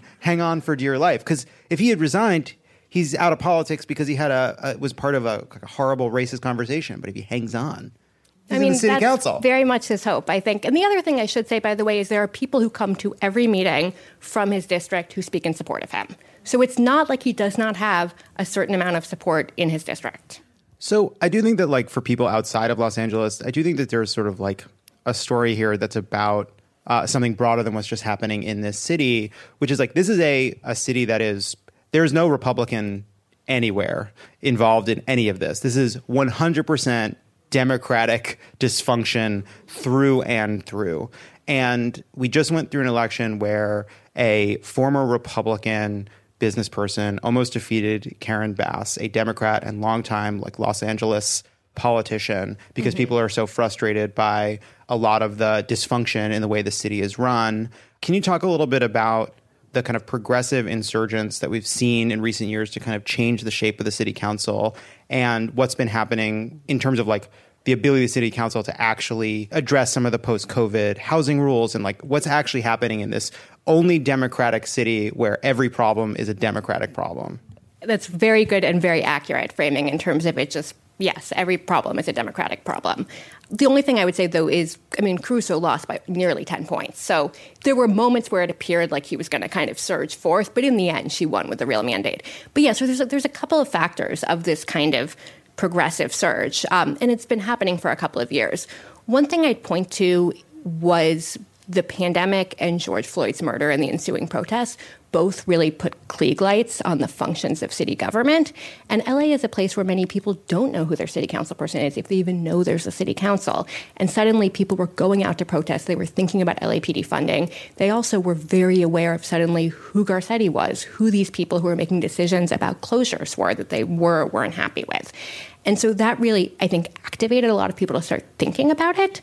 on for dear life. Because if he had resigned, he's out of politics because he had was part of a horrible racist conversation. But if he hangs on, he's in the city council. Very much his hope, I think. And the other thing I should say, by the way, is there are people who come to every meeting from his district who speak in support of him. So it's not like he does not have a certain amount of support in his district. So I do think that, for people outside of Los Angeles, I do think that there's sort of a story here that's about something broader than what's just happening in this city, which is this is a city that there's no Republican anywhere involved in any of this. This is 100% Democratic dysfunction through and through. And we just went through an election where a former Republican business person almost defeated Karen Bass, a Democrat and longtime Los Angeles politician, because people are so frustrated by a lot of the dysfunction in the way the city is run. Can you talk a little bit about the kind of progressive insurgents that we've seen in recent years to kind of change the shape of the city council, and what's been happening in terms of the ability of the city council to actually address some of the post-COVID housing rules, and what's actually happening in this only Democratic city where every problem is a Democratic problem? That's very good and very accurate framing in terms of it just, yes, every problem is a Democratic problem. The only thing I would say, though, is, Caruso lost by nearly 10 points. So there were moments where it appeared like he was going to kind of surge forth, but in the end, she won with the real mandate. But yeah, so there's a couple of factors of this kind of progressive surge, and it's been happening for a couple of years. One thing I'd point to was the pandemic and George Floyd's murder and the ensuing protests both really put Klieg lights on the functions of city government. And LA is a place where many people don't know who their city council person is, if they even know there's a city council. And suddenly people were going out to protest. They were thinking about LAPD funding. They also were very aware of suddenly who Garcetti was, who these people who were making decisions about closures were that they weren't happy with. And so that really, I think, activated a lot of people to start thinking about it.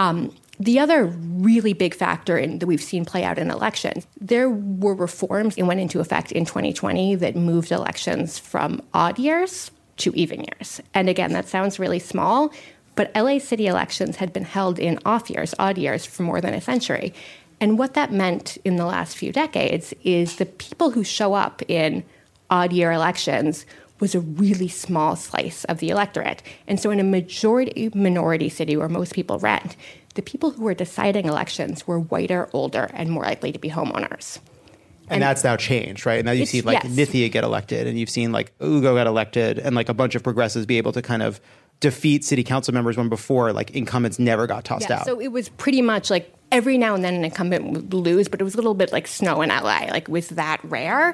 The other really big factor that we've seen play out in elections, there were reforms that went into effect in 2020 that moved elections from odd years 2 even years. And again, that sounds really small, but LA city elections had been held in off years, odd years, for more than a century. And what that meant in the last few decades is the people who show up in odd year elections was a really small slice of the electorate. And so in a majority minority city where most people rent, the people who were deciding elections were whiter, older, and more likely to be homeowners. And that's now changed, right? And now you've seen like Nithya get elected, and you've seen like Ugo get elected, and like a bunch of progressives be able to kind of defeat city council members when before like incumbents never got tossed out. So it was pretty much like every now and then an incumbent would lose, but it was a little bit like snow in LA. Like it was that rare.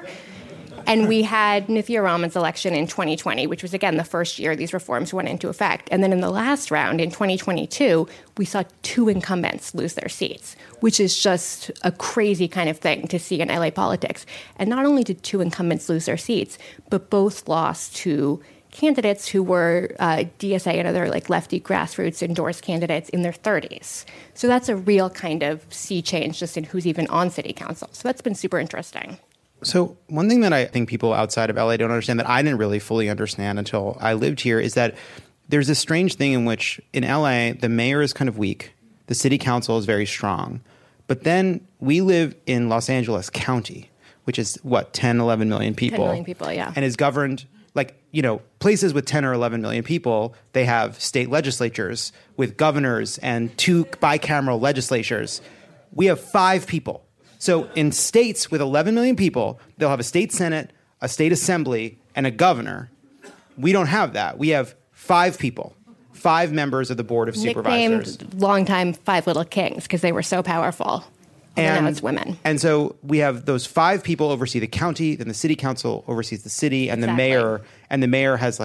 And we had Nithya Raman's election in 2020, which was, again, the first year these reforms went into effect. And then in the last round, in 2022, we saw 2 incumbents lose their seats, which is just a crazy kind of thing to see in LA politics. And not only did 2 incumbents lose their seats, but both lost to candidates who were DSA and other like lefty grassroots endorsed candidates in their 30s. So that's a real kind of sea change just in who's even on city council. So that's been super interesting. So one thing that I think people outside of LA don't understand that I didn't really fully understand until I lived here is that there's this strange thing in which in LA, the mayor is kind of weak. The city council is very strong. But then we live in Los Angeles County, which is 10, 11 million people. 10 million people, yeah. And is governed like, places with 10 or 11 million people, they have state legislatures with governors and 2 bicameral legislatures. We have 5 people. So in states with 11 million people, they'll have a state senate, a state assembly, and a governor. We don't have that. We have 5 people, 5 members of the board of supervisors. Nicknamed longtime 5 Little Kings because they were so powerful. And now it's women. And so we have those 5 people oversee the county, then the city council oversees the city, and the mayor. And the mayor has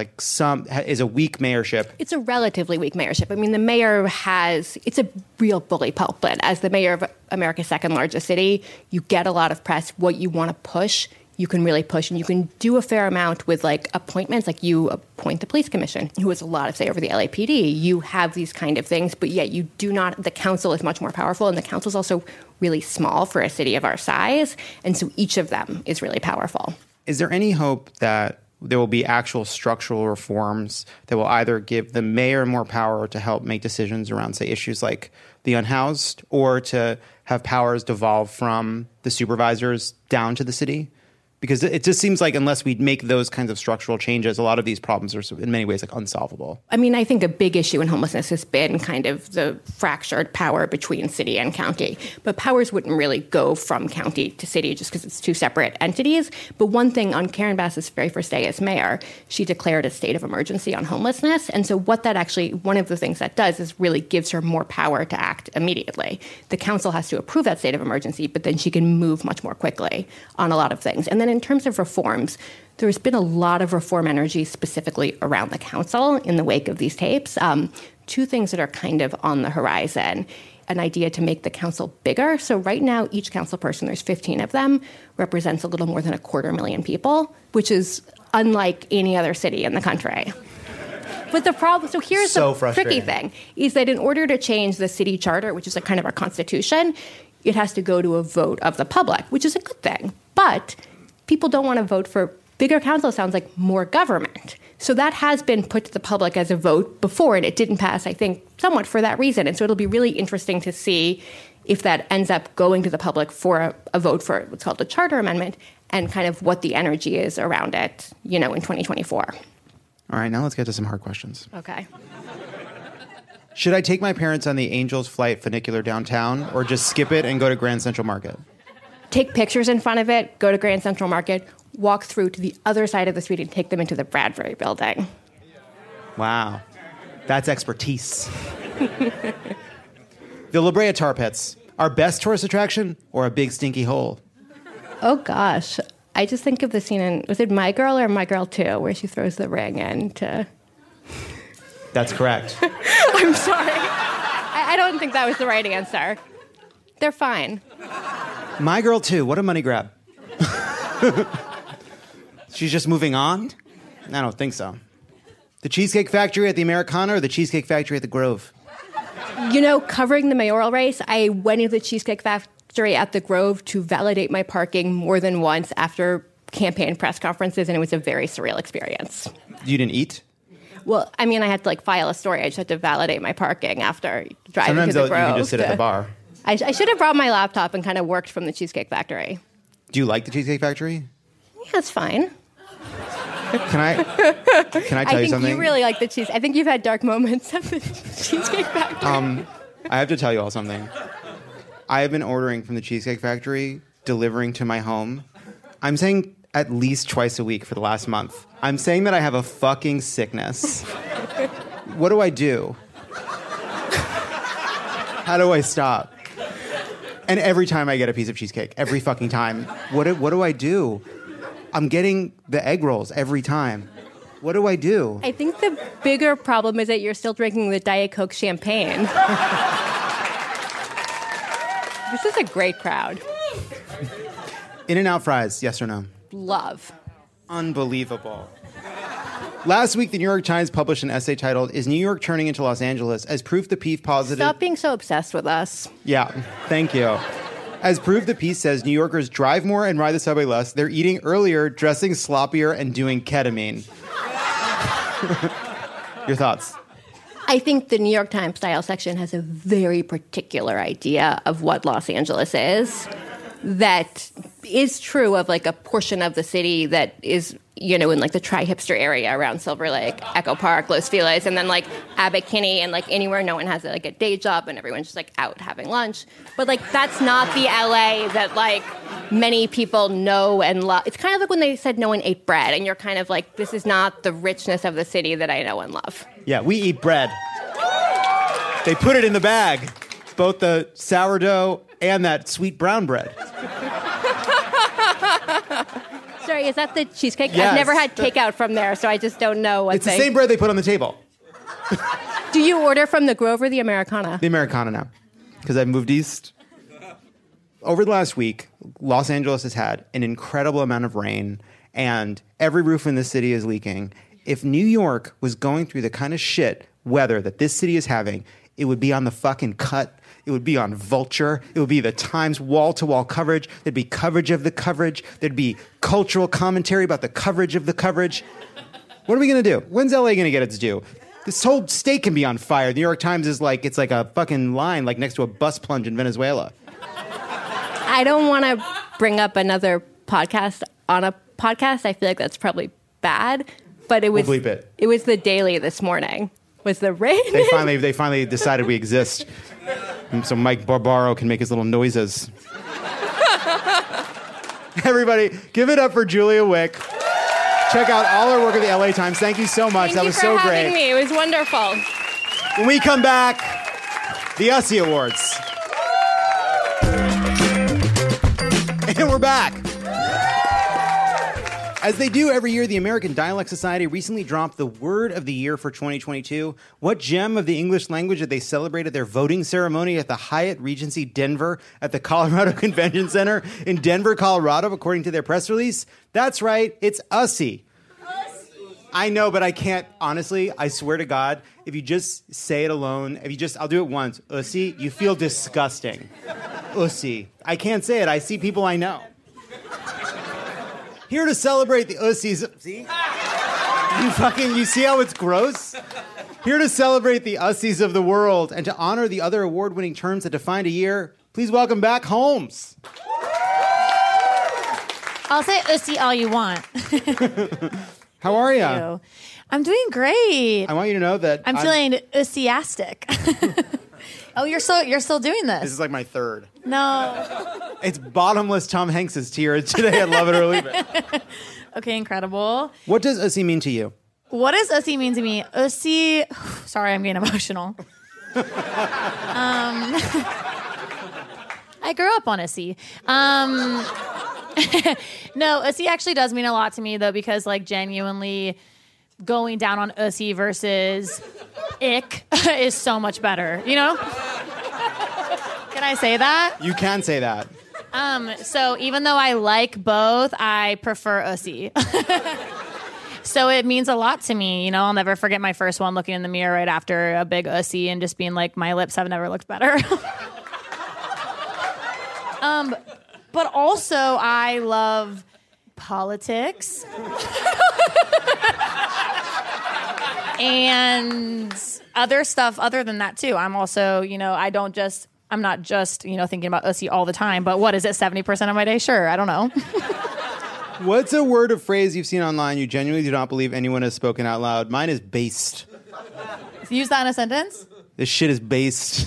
is a weak mayorship. It's a relatively weak mayorship. I mean, the mayor it's a real bully pulpit. As the mayor of America's second largest city, you get a lot of press. What you want to push, you can really push. And you can do a fair amount with like appointments, like you appoint the police commission, who has a lot of say over the LAPD. You have these kind of things, but yet you do not, the council is much more powerful. And the council is also really small for a city of our size. And so each of them is really powerful. Is there any hope that there will be actual structural reforms that will either give the mayor more power to help make decisions around, say, issues like the unhoused, or to have powers devolve from the supervisors down to the city? Because it just seems like unless we make those kinds of structural changes, a lot of these problems are in many ways like unsolvable. I mean, I think a big issue in homelessness has been kind of the fractured power between city and county. But powers wouldn't really go from county to city just because it's 2 separate entities. But one thing on Karen Bass's very first day as mayor, she declared a state of emergency on homelessness. And so what that actually, one of the things that does is really gives her more power to act immediately. The council has to approve that state of emergency, but then she can move much more quickly on a lot of things. And then in terms of reforms, there's been a lot of reform energy specifically around the council in the wake of these tapes. 2 things that are kind of on the horizon. An idea to make the council bigger. So right now, each council person, there's 15 of them, represents a little more than 250,000 people, which is unlike any other city in the country. But the problem, so here's the tricky thing, is that in order to change the city charter, which is a kind of our constitution, it has to go to a vote of the public, which is a good thing. But people don't want to vote for bigger council. Sounds like more government. So that has been put to the public as a vote before, and it didn't pass, I think, somewhat for that reason. And so it'll be really interesting to see if that ends up going to the public for a vote for what's called the charter amendment and kind of what the energy is around it, in 2024. All right, now let's get to some hard questions. Okay. Should I take my parents on the Angels Flight funicular downtown, or just skip it and go to Grand Central Market? Take pictures in front of it, go to Grand Central Market, walk through to the other side of the street and take them into the Bradbury Building. Wow. That's expertise. The La Brea Tar Pits, our best tourist attraction or a big stinky hole? Oh, gosh. I just think of the scene in, was it My Girl or My Girl 2, where she throws the ring into... That's correct. I'm sorry. I don't think that was the right answer. They're fine. My Girl 2, what a money grab. She's just moving on? I don't think so. The Cheesecake Factory at the Americana or the Cheesecake Factory at the Grove? Covering the mayoral race, I went into the Cheesecake Factory at the Grove to validate my parking more than once after campaign press conferences, and it was a very surreal experience. You didn't eat? Well, I mean, I had to file a story. I just had to validate my parking after driving Sometimes to the Grove. you can just sit at the bar. I should have brought my laptop and kind of worked from the Cheesecake Factory. Do you like the Cheesecake Factory? Yeah, it's fine. Can I tell you something? I think you really like the cheese. I think you've had dark moments of the Cheesecake Factory. I have to tell you all something. I have been ordering from the Cheesecake Factory, delivering to my home. I'm saying at least twice a week for the last month. I'm saying that I have a fucking sickness. What do I do? How do I stop? And every time I get a piece of cheesecake, every fucking time, what do I do? I'm getting the egg rolls every time. What do I do? I think the bigger problem is that you're still drinking the Diet Coke champagne. This is a great crowd. In-N-Out fries, yes or no? Love. Unbelievable. Last week, the New York Times published an essay titled, "Is New York Turning into Los Angeles?" As proof the piece posited... Stop being so obsessed with us. Yeah, thank you. As proof, the piece says New Yorkers drive more and ride the subway less. They're eating earlier, dressing sloppier, and doing ketamine. Your thoughts? I think the New York Times style section has a very particular idea of what Los Angeles is. That is true of a portion of the city that is, in the tri-hipster area around Silver Lake, Echo Park, Los Feliz, and then Abbot Kinney, and anywhere no one has a day job and everyone's just out having lunch. But that's not the LA that many people know and love. It's kind of like when they said no one ate bread, and you're kind of this is not the richness of the city that I know and love. Yeah, we eat bread. They put it in the bag, both the sourdough and that sweet brown bread. Sorry, is that the cheesecake? Yes. I've never had takeout from there, so I just don't know what It's the same bread they put on the table. Do you order from the Grove or the Americana? The Americana now, because I've moved east. Over the last week, Los Angeles has had an incredible amount of rain, and every roof in the city is leaking. If New York was going through the kind of shit weather that this city is having, it would be on the fucking cut. It would be on Vulture. It would be the Times wall-to-wall coverage. There'd be coverage of the coverage. There'd be cultural commentary about the coverage of the coverage. What are we going to do? When's LA going to get its due? This whole state can be on fire. The New York Times is it's like a fucking line next to a bus plunge in Venezuela. I don't want to bring up another podcast on a podcast. I feel like that's probably bad. But it was, we'll bleep it. It was the Daily this morning. Was the rain? They finally decided we exist. So Mike Barbaro can make his little noises. Everybody, give it up for Julia Wick. Check out all her work at the LA Times. Thank you so much. That was so great. Thank you for having me. It was wonderful. When we come back, the Ussie Awards. And we're back. As they do every year, the American Dialect Society recently dropped the word of the year for 2022. What gem of the English language did they celebrate at their voting ceremony at the Hyatt Regency Denver at the Colorado Convention Center in Denver, Colorado, according to their press release? That's right, it's Ussie. I know, but I can't, honestly, I swear to God, if you just say it alone, I'll do it once, Ussie, you feel disgusting. Ussie. I can't say it, I see people I know. Here to celebrate the Ussies. See? You see how it's gross? Here to celebrate the Ussies of the world and to honor the other award-winning terms that defined a year, please welcome back Holmes. I'll say Ussie all you want. How are you? I'm doing great. I want you to know that I'm feeling Ussiastic. Oh, you're still doing this? This is my third. No. It's bottomless Tom Hanks's tier today at Love It or Leave It. Okay, incredible. What does Ussie mean to you? What does Ussie mean to me? Ussie, sorry, I'm getting emotional. I grew up on Ussie. No, Ussie actually does mean a lot to me, though, because genuinely going down on Ussie versus ick is so much better, you know? Can I say that? You can say that. So even though I like both, I prefer Ussie. So it means a lot to me. You know, I'll never forget my first one looking in the mirror right after a big Ussie and just being like, my lips have never looked better. But also I love politics. And other stuff other than that too. I'm also, I'm not just, thinking about Ussy all the time, but what is it, 70% of my day? Sure, I don't know. What's a word or phrase you've seen online you genuinely do not believe anyone has spoken out loud? Mine is based. Use that in a sentence? This shit is based.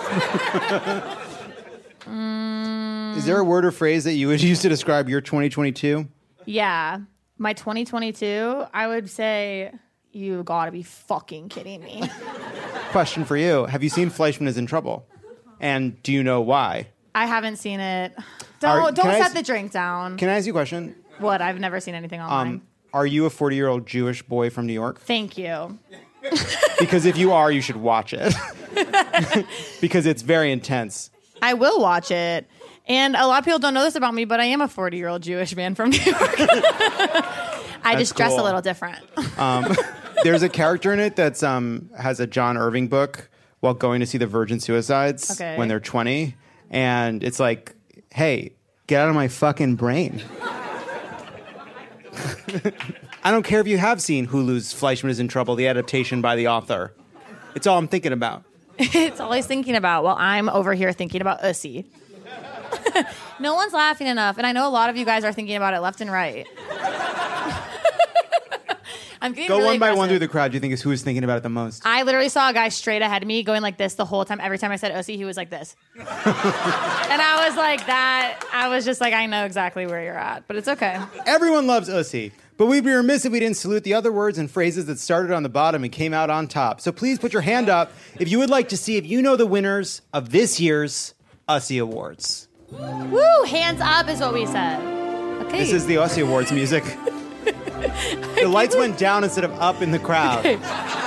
Is there a word or phrase that you would use to describe your 2022? Yeah. My 2022, I would say, you gotta be fucking kidding me. Question for you. Have you seen Fleischman is in Trouble? And do you know why? I haven't seen it. Don't set the drink down. Can I ask you a question? What? I've never seen anything online. Are you a 40-year-old Jewish boy from New York? Thank you. Because if you are, you should watch it. Because it's very intense. I will watch it. And a lot of people don't know this about me, but I am a 40-year-old Jewish man from New York. I just dress a little different. There's a character in it that's has a John Irving book while going to see the Virgin Suicides when they're 20. And it's like, hey, get out of my fucking brain. I don't care if you have seen Hulu's Fleischman is in Trouble, the adaptation by the author. It's all I'm thinking about. It's all he's thinking about while I'm over here thinking about Ussy. No one's laughing enough, and I know a lot of you guys are thinking about it left and right. I'm getting Go really one by aggressive. one through the crowd. Do you think is who is thinking about it the most? I literally saw a guy straight ahead of me going like this the whole time. Every time I said Ussy, he was like this. And I was like that. I was just like, I know exactly where you're at, but it's okay. Everyone loves Ussy, but we'd be remiss if we didn't salute the other words and phrases that started on the bottom and came out on top. So please put your hand up if you would like to see if you know the winners of this year's Ussy Awards. Woo! Hands up is what we said. Okay. This is the Ussy Awards music. The lights went down instead of up in the crowd. Okay.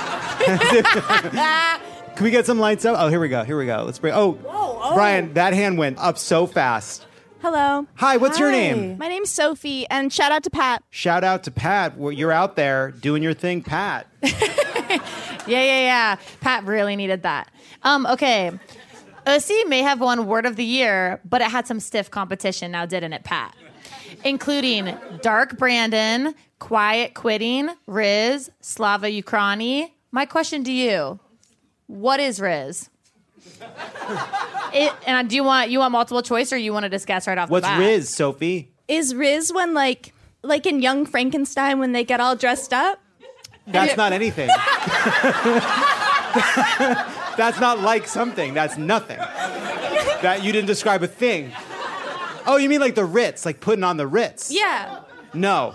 Can we get some lights up? Oh, here we go. Let's bring. Oh, Brian, that hand went up so fast. Hello. Hi, what's your name? My name's Sophie, and shout out to Pat. Shout out to Pat. Well, you're out there doing your thing, Pat. Yeah. Pat really needed that. Okay. Ussy may have won Word of the Year, but it had some stiff competition now, didn't it, Pat? Including Dark Brandon, Quiet Quitting, Riz, Slava Ukraini. My question to you, what is Riz? And do you want multiple choice, or you want to just guess right off the bat? What's Riz, Sophie? Is Riz when like in Young Frankenstein when they get all dressed up? That's not anything. That's not like something. That's nothing. That you didn't describe a thing. Oh, you mean like the Ritz, like putting on the Ritz? Yeah. No.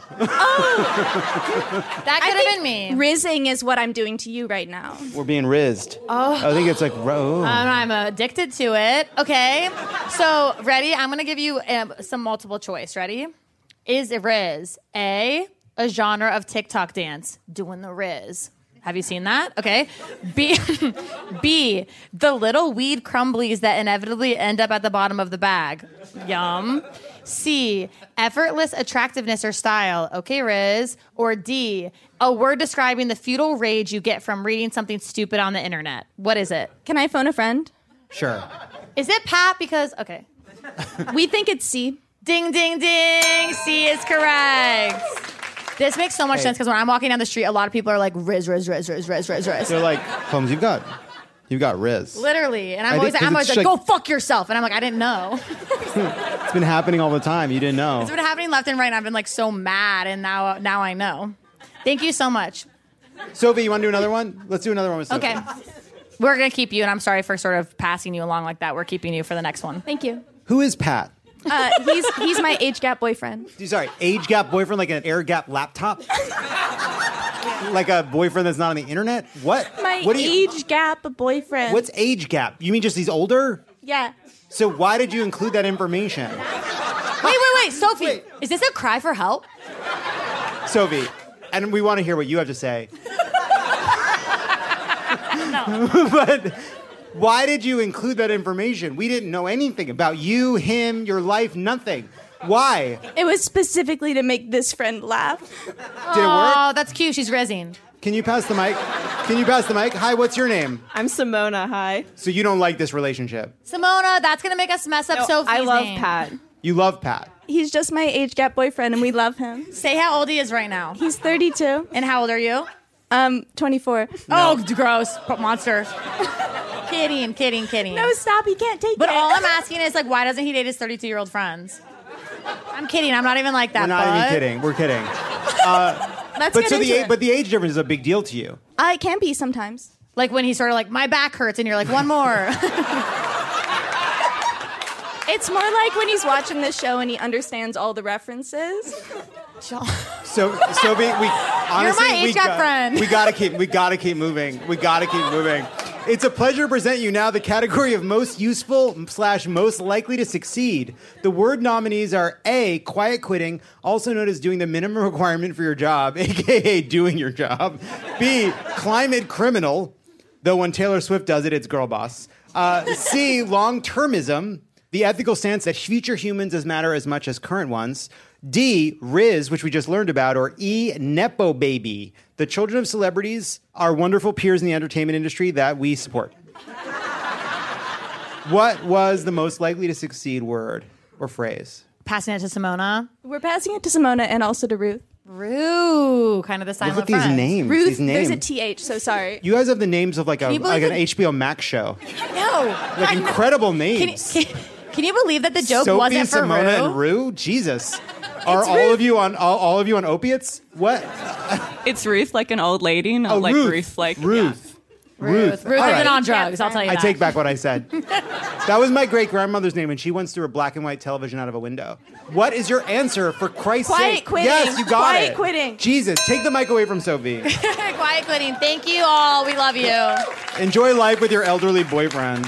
That could have been me. Rizzing is what I'm doing to you right now. We're being rizzed. Oh. I think it's like, I'm addicted to it. Okay. So, ready? I'm going to give you some multiple choice. Ready? Is Riz A genre of TikTok dance? Doing the Riz. Have you seen that? Okay. B, the little weed crumblies that inevitably end up at the bottom of the bag. Yum. C, effortless attractiveness or style. Okay, Riz. Or D, a word describing the futile rage you get from reading something stupid on the internet. What is it? Can I phone a friend? Sure. Is it Pat? Because, okay. We think it's C. Ding, ding, ding. C is correct. This makes so much sense because when I'm walking down the street, a lot of people are like, Riz. They're like, Holmes, you've got Riz. Literally. And I'm always like, go fuck yourself. And I'm like, I didn't know. It's been happening all the time. You didn't know. It's been happening left and right. And I've been like so mad. And now I know. Thank you so much. Sophie, you want to do another one? Let's do another one with Sophie. Okay. We're going to keep you. And I'm sorry for sort of passing you along like that. We're keeping you for the next one. Thank you. Who is Pat? He's my age gap boyfriend. Sorry, age gap boyfriend, like an air gap laptop? Like a boyfriend that's not on the internet? What? What age gap boyfriend. What's age gap? You mean just he's older? Yeah. So why did you include that information? Wait, Sophie. Is this a cry for help? Sophie, and we want to hear what you have to say. No. But why did you include that information? We didn't know anything about you, him, your life, nothing. Why? It was specifically to make this friend laugh. Did it work? Oh, that's cute. She's rizzing. Can you pass the mic? Hi, what's your name? I'm Simona. Hi. So you don't like this relationship? Simona, that's going to make us mess up Sophie's I love name. Pat. You love Pat. He's just my age gap boyfriend, and we love him. Say how old he is right now. He's 32. And how old are you? 24. No. Oh, gross. Monster. Kidding. No, stop. He can't take but it. But all I'm asking is, like, why doesn't he date his 32-year-old friends? I'm kidding. I'm not even like that. We're not even kidding. We're kidding. Let's get into it. But the age difference is a big deal to you. It can be sometimes. Like when he's sort of like, my back hurts, and you're like, one more. It's more like when he's watching this show and he understands all the references. So we honestly, you're my age-gap friend. We gotta keep moving. It's a pleasure to present you now the category of most useful / most likely to succeed. The word nominees are A, quiet quitting, also known as doing the minimum requirement for your job, aka doing your job. B, climate criminal, though when Taylor Swift does it, it's girl boss. C, long-termism, the ethical stance that future humans matter as much as current ones. D, Riz, which we just learned about, or E, Nepo baby. The children of celebrities are wonderful peers in the entertainment industry that we support. What was the most likely to succeed word or phrase? Passing it to Simona. We're passing it to Simona and also to Ruth. Kind of the silent Look at these names. Ruth, these names. there's a TH, so sorry. You guys have the names of like an HBO Max show. No. Like incredible names. Can you believe that the joke Sophie, wasn't for Simona, Rue? and Rue? Jesus. Are all of you on opiates? What? It's Ruth, like an old lady, not like Ruth, like Ruth. Yeah. Ruth isn't on drugs. I'll tell you that. I take back what I said. That was my great grandmother's name, and she once threw a black and white television out of a window. What is your answer, for Christ's sake? Quiet quitting. Yes, you got it. Quiet quitting. Jesus, take the mic away from Sophie. Quiet quitting. Thank you all. We love you. Enjoy life with your elderly boyfriend.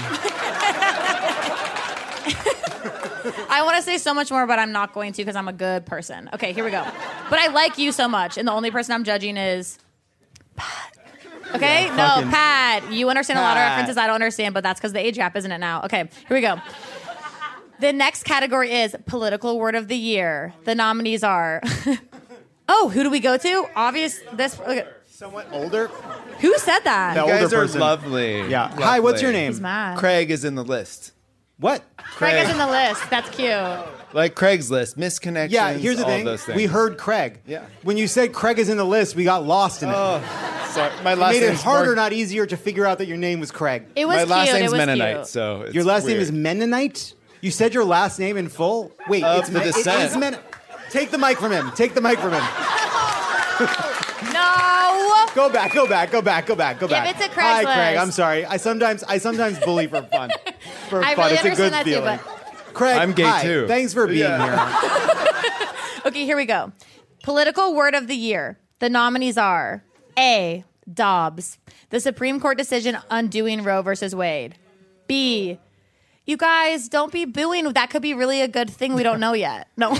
I want to say so much more, but I'm not going to because I'm a good person. Okay, here we go. But I like you so much, and the only person I'm judging is Pat. Okay? Yeah, no, Pat. You understand a lot of references I don't understand, but that's because the age gap, isn't it now? Okay, here we go. The next category is political word of the year. The nominees are... Oh, who do we go to? Somewhat older. Who said that? You guys are lovely. Yeah. Lovely. Hi, what's your name? He's mad. Craig is in the list. What? Craig is in the list. That's cute. Like Craigslist, misconnections. Yeah, here's the all thing. Those things. We heard Craig. Yeah. When you said Craig is in the list, we got lost in it. Oh, sorry. My last it made it name's harder, Mark. not easier, to figure out that your name was Craig. It was My cute. last name's it was Mennonite, cute. so it's Your last weird. name is Mennonite? You said your last name in full? Wait, Of the descent. Take the mic from him. Take the mic from him. No. Go back. Give it to Craigslist. Hi, Craig. I'm sorry. I sometimes bully for fun. I really It's a good understand that too, feeling. but... Craig, I'm gay hi. too. Thanks for being here. Okay, here we go. Political word of the year. The nominees are A, Dobbs, the Supreme Court decision undoing Roe versus Wade. B, you guys, don't be booing. That could be really a good thing we don't know yet. No.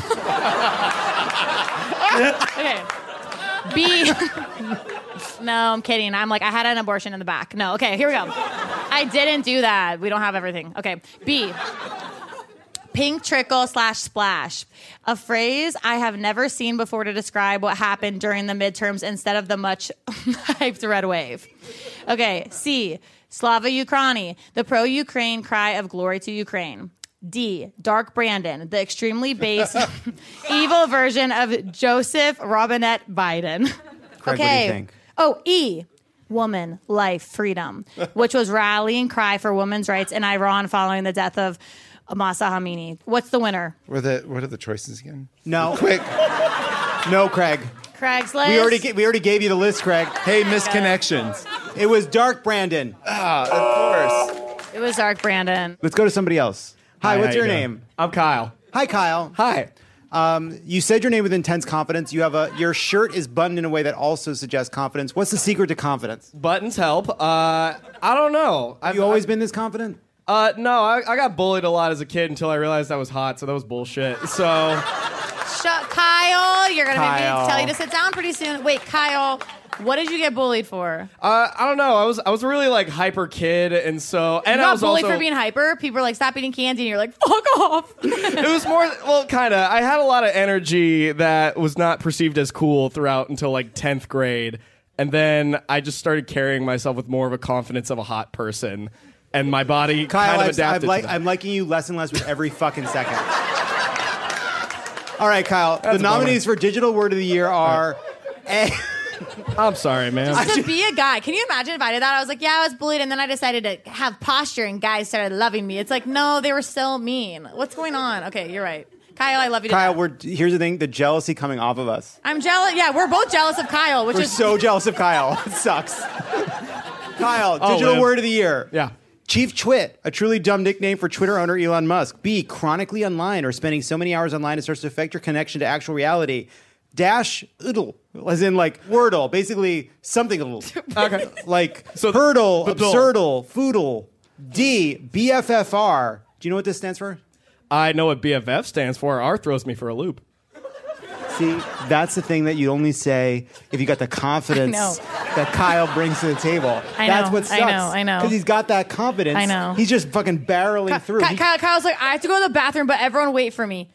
Okay. B. No, I'm kidding. I'm like, I had an abortion in the back. No, okay, here we go. I didn't do that. We don't have everything. Okay. B. Pink trickle / splash. A phrase I have never seen before to describe what happened during the midterms instead of the much hyped red wave. Okay. C. Slava Ukraini, the pro-Ukraine cry of glory to Ukraine. D. Dark Brandon, the extremely base, evil version of Joseph Robinette Biden. Craig, what do you think? Oh, E. Woman, life, freedom, which was rallying cry for women's rights in Iran following the death of Mahsa Amini. What's the winner? What are the choices again? No. Quick. No, Craig. Craig's list. We already gave you the list, Craig. Hey, misconnections. It was Dark Brandon. Of course. It was Dark Brandon. Let's go to somebody else. Hi, what's how your you name? doing? I'm Kyle. Hi, Kyle. Hi. You said your name with intense confidence. Your shirt is buttoned in a way that also suggests confidence. What's the secret to confidence? Buttons help. I don't know. Have you always been this confident? No, I got bullied a lot as a kid until I realized I was hot, so that was bullshit. So, Kyle, you're going to make me Kyle. tell you to sit down pretty soon. Wait, Kyle, what did you get bullied for? I don't know. I was a really like hyper kid, and so You I got was bullied also for being hyper? People are like, stop eating candy, and you're like, fuck off. It was more, well, kind of. I had a lot of energy that was not perceived as cool throughout until like 10th grade. And then I just started carrying myself with more of a confidence of a hot person. And my body Kyle, kind of adapted to that. I'm liking you less and less with every fucking second. All right, Kyle. That's the nominees for Digital Word of the Year are A. I'm sorry, man. Just to be a guy. Can you imagine if I did that? I was like, yeah, I was bullied, and then I decided to have posture, and guys started loving me. It's like, no, they were so mean. What's going on? Okay, you're right. Kyle, I love you. Kyle, here's the thing: the jealousy coming off of us. I'm jealous. Yeah, we're both jealous of Kyle, We're so jealous of Kyle. It sucks. Kyle, digital word of the year. Yeah. Chief Twit, a truly dumb nickname for Twitter owner Elon Musk. B, chronically online or spending so many hours online it starts to affect your connection to actual reality. Dash oodle, as in like Wordle, basically something oodle. Okay. Like hurdle, absurdle, foodle. D, BFFR. Do you know what this stands for? I know what BFF stands for. R throws me for a loop. See, that's the thing that you only say if you got the confidence that Kyle brings to the table. That's what sucks. I know. Because he's got that confidence. I know. He's just fucking barreling through. Kyle's like, I have to go to the bathroom, but everyone wait for me.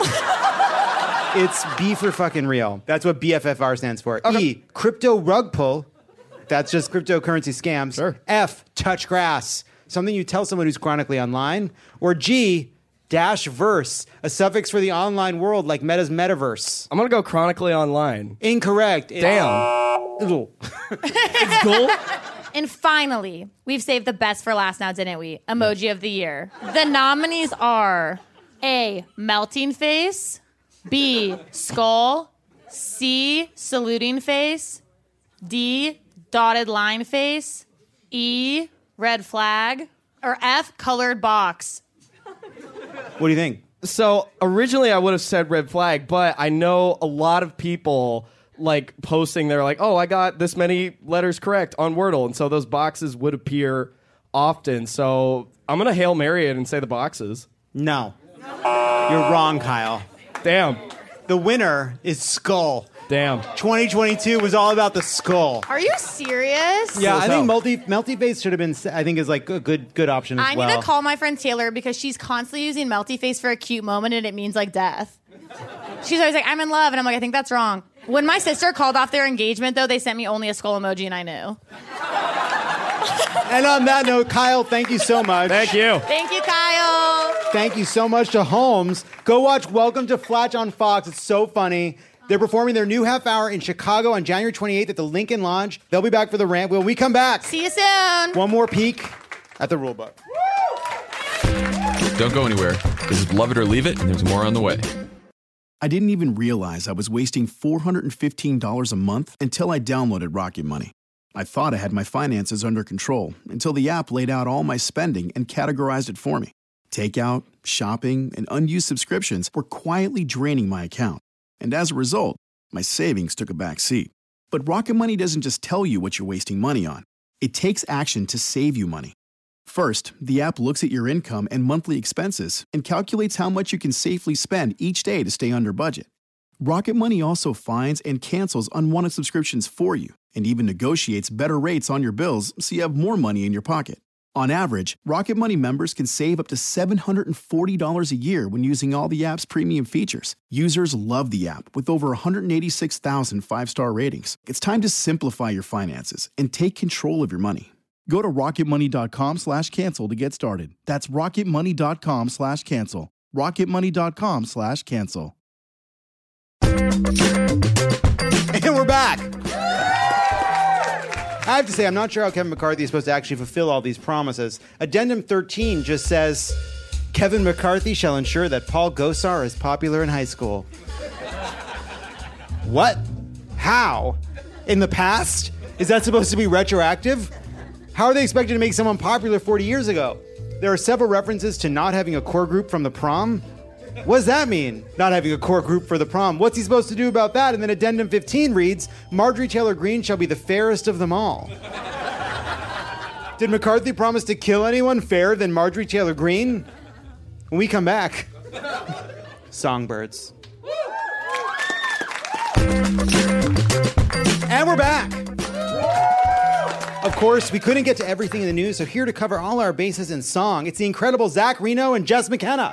It's B for fucking real. That's what BFFR stands for. Okay. E, crypto rug pull. That's just cryptocurrency scams. Sure. F, touch grass. Something you tell someone who's chronically online. Or G, dash verse, a suffix for the online world like Meta's metaverse. I'm going to go chronically online. Incorrect. Damn. It's cool. And finally, we've saved the best for last now, didn't we? Emoji of the year. The nominees are A, melting face, B, skull, C, saluting face, D, dotted line face, E, red flag, or F, colored box. What do you think? So originally I would have said red flag, but I know a lot of people like posting, they're like, oh, I got this many letters correct on Wordle. And so those boxes would appear often. So I'm going to Hail Mary it and say the boxes. No. You're wrong, Kyle. Damn. The winner is skull. Damn. 2022 was all about the skull. Are you serious? Yeah, I think multi-face should have been, I think, is like a good option as well. I need to call my friend Taylor because she's constantly using multi-face for a cute moment and it means like death. She's always like, I'm in love. And I'm like, I think that's wrong. When my sister called off their engagement, though, they sent me only a skull emoji and I knew. And on that note, Kyle, thank you so much. Thank you. Thank you, Kyle. Thank you so much to Holmes. Go watch Welcome to Flatch on Fox. It's so funny. They're performing their new half hour in Chicago on January 28th at the Lincoln Lodge. They'll be back for the rant. When we come back, see you soon. One more peek at the rulebook. Don't go anywhere. This is Love It or Leave It, and there's more on the way. I didn't even realize I was wasting $415 a month until I downloaded Rocket Money. I thought I had my finances under control until the app laid out all my spending and categorized it for me. Takeout, shopping, and unused subscriptions were quietly draining my account. And as a result, my savings took a back seat. But Rocket Money doesn't just tell you what you're wasting money on. It takes action to save you money. First, the app looks at your income and monthly expenses and calculates how much you can safely spend each day to stay under budget. Rocket Money also finds and cancels unwanted subscriptions for you and even negotiates better rates on your bills so you have more money in your pocket. On average, Rocket Money members can save up to $740 a year when using all the app's premium features. Users love the app with over 186,000 five-star ratings. It's time to simplify your finances and take control of your money. Go to rocketmoney.com/cancel to get started. That's rocketmoney.com/cancel. rocketmoney.com/cancel. And we're back. I have to say, I'm not sure how Kevin McCarthy is supposed to actually fulfill all these promises. Addendum 13 just says, Kevin McCarthy shall ensure that Paul Gosar is popular in high school. What? How? In the past? Is that supposed to be retroactive? How are they expected to make someone popular 40 years ago? There are several references to not having a core group from the prom. What does that mean, not having a core group for the prom? What's he supposed to do about that? And then Addendum 15 reads, Marjorie Taylor Greene shall be the fairest of them all. Did McCarthy promise to kill anyone fairer than Marjorie Taylor Greene? When we come back, Songbirds. And we're back. Of course, we couldn't get to everything in the news, so here to cover all our bases in song, it's the incredible Zach Reno and Jess McKenna.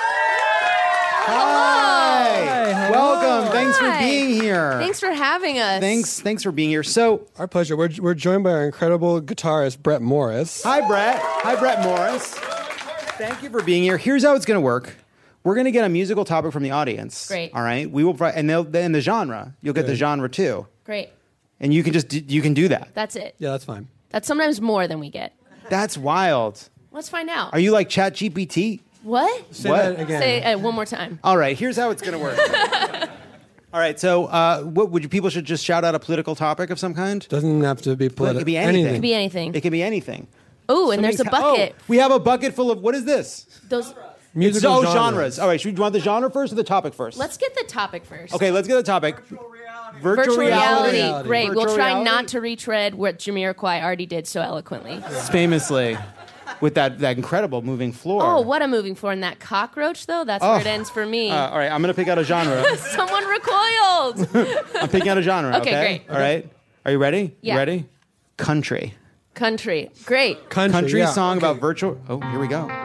Hi. Welcome. Thanks for being here. Thanks for having us. Thanks for being here. So, our pleasure. We're joined by our incredible guitarist, Brett Morris. Hi, Brett. Hi, Brett Morris. Thank you for being here. Here's how it's going to work. We're going to get a musical topic from the audience. Great. All right. We will, and the genre. You'll get the genre too. Great. And you can do that. That's it. Yeah, that's fine. That's sometimes more than we get. That's wild. Let's find out. Are you like ChatGPT? What? Say that again. Say it one more time. All right, here's how it's going to work. All right, so people should just shout out a political topic of some kind? Doesn't have to be political. It could be anything. It could be anything. It could be anything. Oh, and there's a bucket. We have a bucket full of, what is this? Those. Musical genres. All right, should we want the genre first or the topic first? Let's get the topic first. Okay, let's get the topic. Virtual reality. Great. Virtual we'll try reality. not to retread what Jamiroquai already did so eloquently. Famously, with that incredible moving floor. Oh, what a moving floor. And that cockroach, though, that's where it ends for me. All right, I'm going to pick out a genre. Someone recoiled. I'm picking out a genre, okay? Great. All right. Are you ready? Yeah. You ready? Country. Country. Great. Country yeah. song about virtual... Oh, here we go.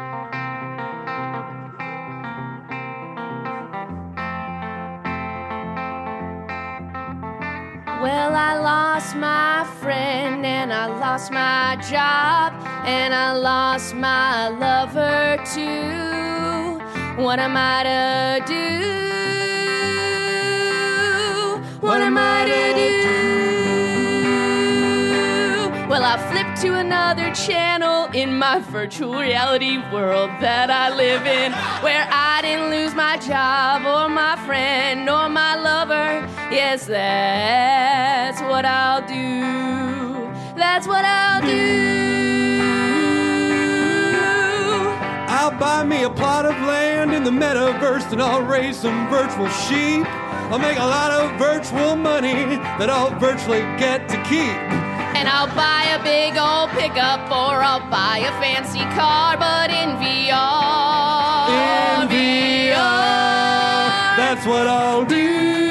Well, I lost my friend, and I lost my job, and I lost my lover too. What am I to do? What am I to do? Well, I flipped to another channel in my virtual reality world that I live in, where I didn't lose my job or my friend or my lover. Yes, that's what I'll do. That's what I'll do. I'll buy me a plot of land in the metaverse and I'll raise some virtual sheep. I'll make a lot of virtual money that I'll virtually get to keep. And I'll buy a big old pickup or I'll buy a fancy car, but in VR. In VR. That's what I'll do.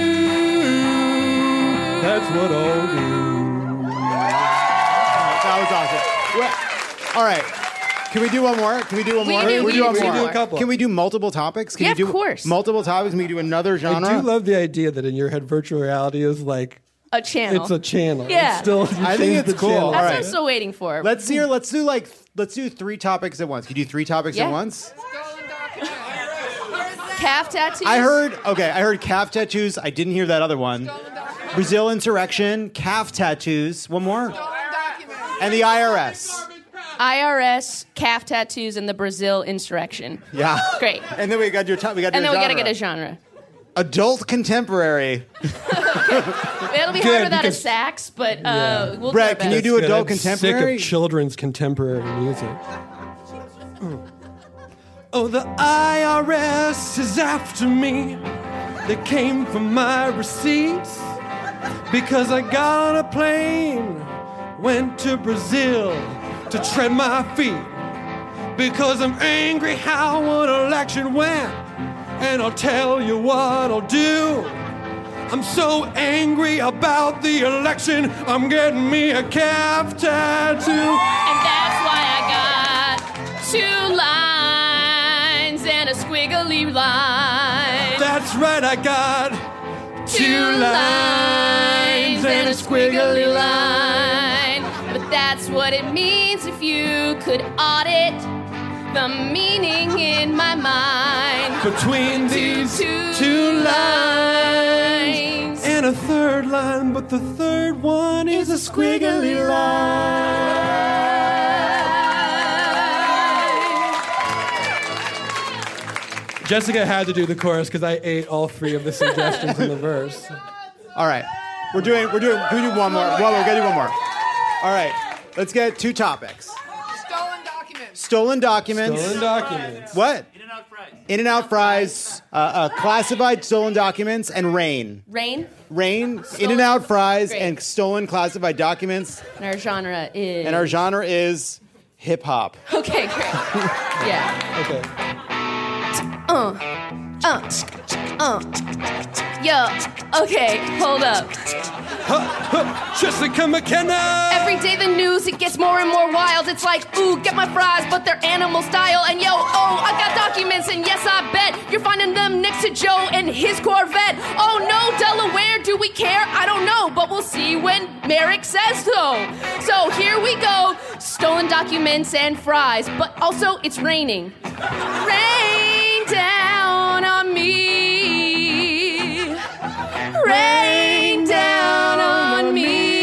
That's what I'll do. That was awesome. All right. Can we do one more? Can we do one more? We can do a couple. Can we do multiple topics? Can Yeah, you do of course. multiple topics? Can we do another genre? I do love the idea that in your head virtual reality is like A channel. it's a channel. Yeah. It's still, I think it's cool. channel. That's All what right. I'm still waiting for. Let's do 3 topics at once. Can you do 3 topics Yeah. at once? Calf tattoos? I heard calf tattoos. I didn't hear that other one. Brazil insurrection, calf tattoos. One more? And the IRS. IRS, calf tattoos, and the Brazil insurrection. Yeah. Great. And then we got your And then we gotta get a genre. Adult contemporary. It'll be hard without a sax, but we'll Brett, do can our you best. do adult I'm contemporary? sick of children's contemporary music. Oh, the IRS is after me. They came for my receipts because I got on a plane, went to Brazil to tread my feet. Because I'm angry how an election went, and I'll tell you what I'll do. I'm so angry about the election, I'm getting me a calf tattoo. And that's why I got 2 lines and a squiggly line. That's right, I got 2 lines and a squiggly line. But that's what it means if you could audit the meaning in my mind. between these two lines and a third line, but the third one is a squiggly line. Jessica had to do the chorus because I ate all 3 of the suggestions in the verse. All right. Can we do one more? Well, we're gonna do one more. All right. Let's get 2 topics. Stolen documents. Stolen documents. What? In-N-Out fries, classified stolen documents, and rain. Rain? Rain, In-N-Out fries, and stolen classified documents. And our genre is... And our genre is hip-hop. Okay, great. Yeah. Okay. Yo, okay, hold up. Jessica McKenna! Every day the news, it gets more and more wild. It's like, ooh, get my fries, but they're animal style. And yo, oh, I got documents, and yes, I bet you're finding them next to Joe and his Corvette. Oh no, Delaware, do we care? I don't know, but we'll see when Merrick says so. So here we go, stolen documents and fries, but also it's raining. Rain down on me. Rain down on me.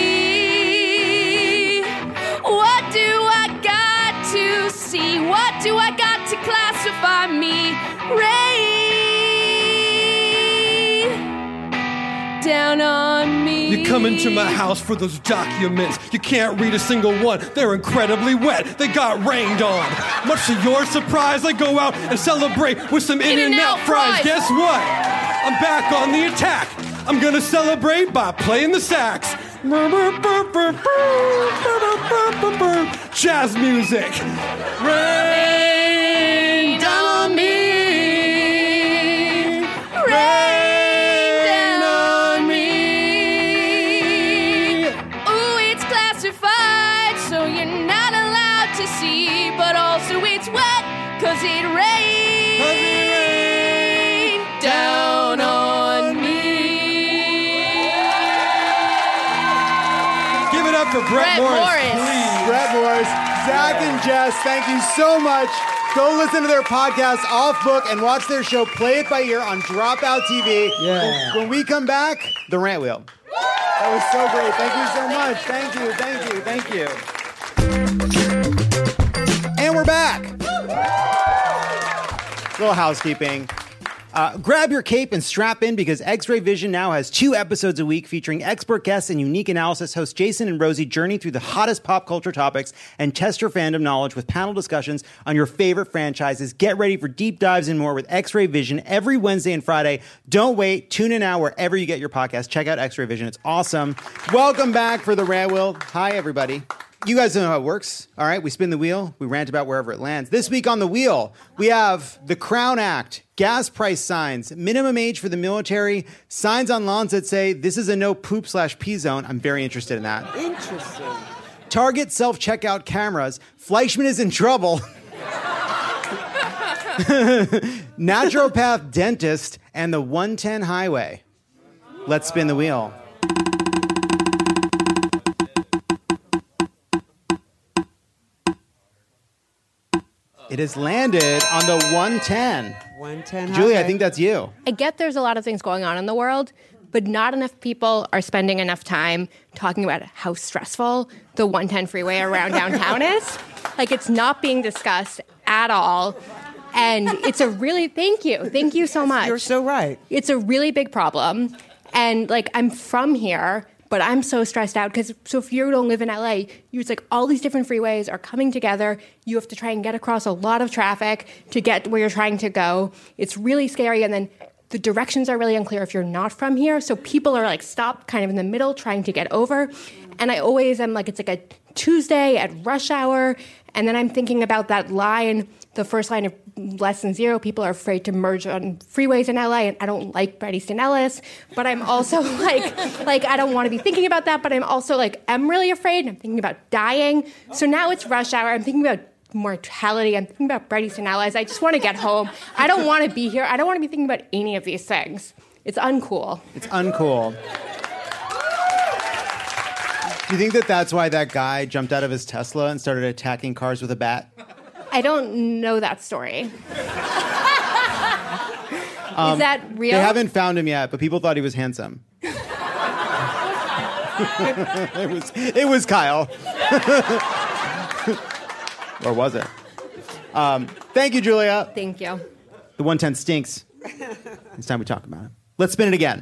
do I got to classify me? Rain down on me. You come into my house for those documents. You can't read a single one. They're incredibly wet. They got rained on. Much to your surprise, I go out and celebrate with some In-N-Out fries. Guess what? I'm back on the attack. I'm gonna celebrate by playing the sax. Jazz music. Rain down on me. Rain on me. Ooh, it's classified, so you're not allowed to see. But also it's wet, 'cause it rained down on me. Give it up for Brett Morris, please. Brett Morris, Zach and Jess, thank you so much. Go listen to their podcast, Off Book, and watch their show, Play It By Ear, on Dropout TV. Yeah. When we come back, the Rant Wheel. That was so great. Thank you so much. Thank you, thank you, thank you. And we're back. Little housekeeping. Grab your cape and strap in, because X-Ray Vision now has 2 episodes a week featuring expert guests and unique analysis. Hosts Jason and Rosie journey through the hottest pop culture topics and test your fandom knowledge with panel discussions on your favorite franchises. Get ready for deep dives and more with X-Ray Vision every Wednesday and Friday. Don't wait. Tune in now wherever you get your podcast. Check out X-Ray Vision. It's awesome. Welcome back for the Rant Wheel. Hi, everybody. You guys know how it works. All right, we spin the wheel. We rant about wherever it lands. This week on the wheel, we have the Crown Act, gas price signs, minimum age for the military, signs on lawns that say this is a no poop/pee zone. I'm very interested in that. Interesting. Target self-checkout cameras. Fleischman is in trouble. Naturopath dentist and the 110 highway. Let's spin the wheel. It has landed on the 110. 110. Julie, I think that's you. I get there's a lot of things going on in the world, but not enough people are spending enough time talking about how stressful the 110 freeway around downtown is. Like, it's not being discussed at all. And it's a really, thank you so much. You're so right. It's a really big problem. And like, I'm from here, but I'm so stressed out because, so if you don't live in LA, it's like all these different freeways are coming together. You have to try and get across a lot of traffic to get where you're trying to go. It's really scary. And then the directions are really unclear if you're not from here. So people are like stopped kind of in the middle trying to get over. And I always am like, it's like a Tuesday at rush hour. And then I'm thinking about that line, the first line of Less Than Zero. People are afraid to merge on freeways in LA, and I don't like Bret Easton Ellis, but I'm also like I don't want to be thinking about that, but I'm also like, I'm really afraid, and I'm thinking about dying. So now it's rush hour. I'm thinking about mortality. I'm thinking about Bret Easton Ellis. I just want to get home. I don't want to be here. I don't want to be thinking about any of these things. It's uncool. It's uncool. Do you think that that's why that guy jumped out of his Tesla and started attacking cars with a bat? I don't know that story. Is that real? They haven't found him yet, but people thought he was handsome. It was Kyle. Or was it? Thank you, Julia. Thank you. The 110 stinks. It's time we talk about it. Let's spin it again.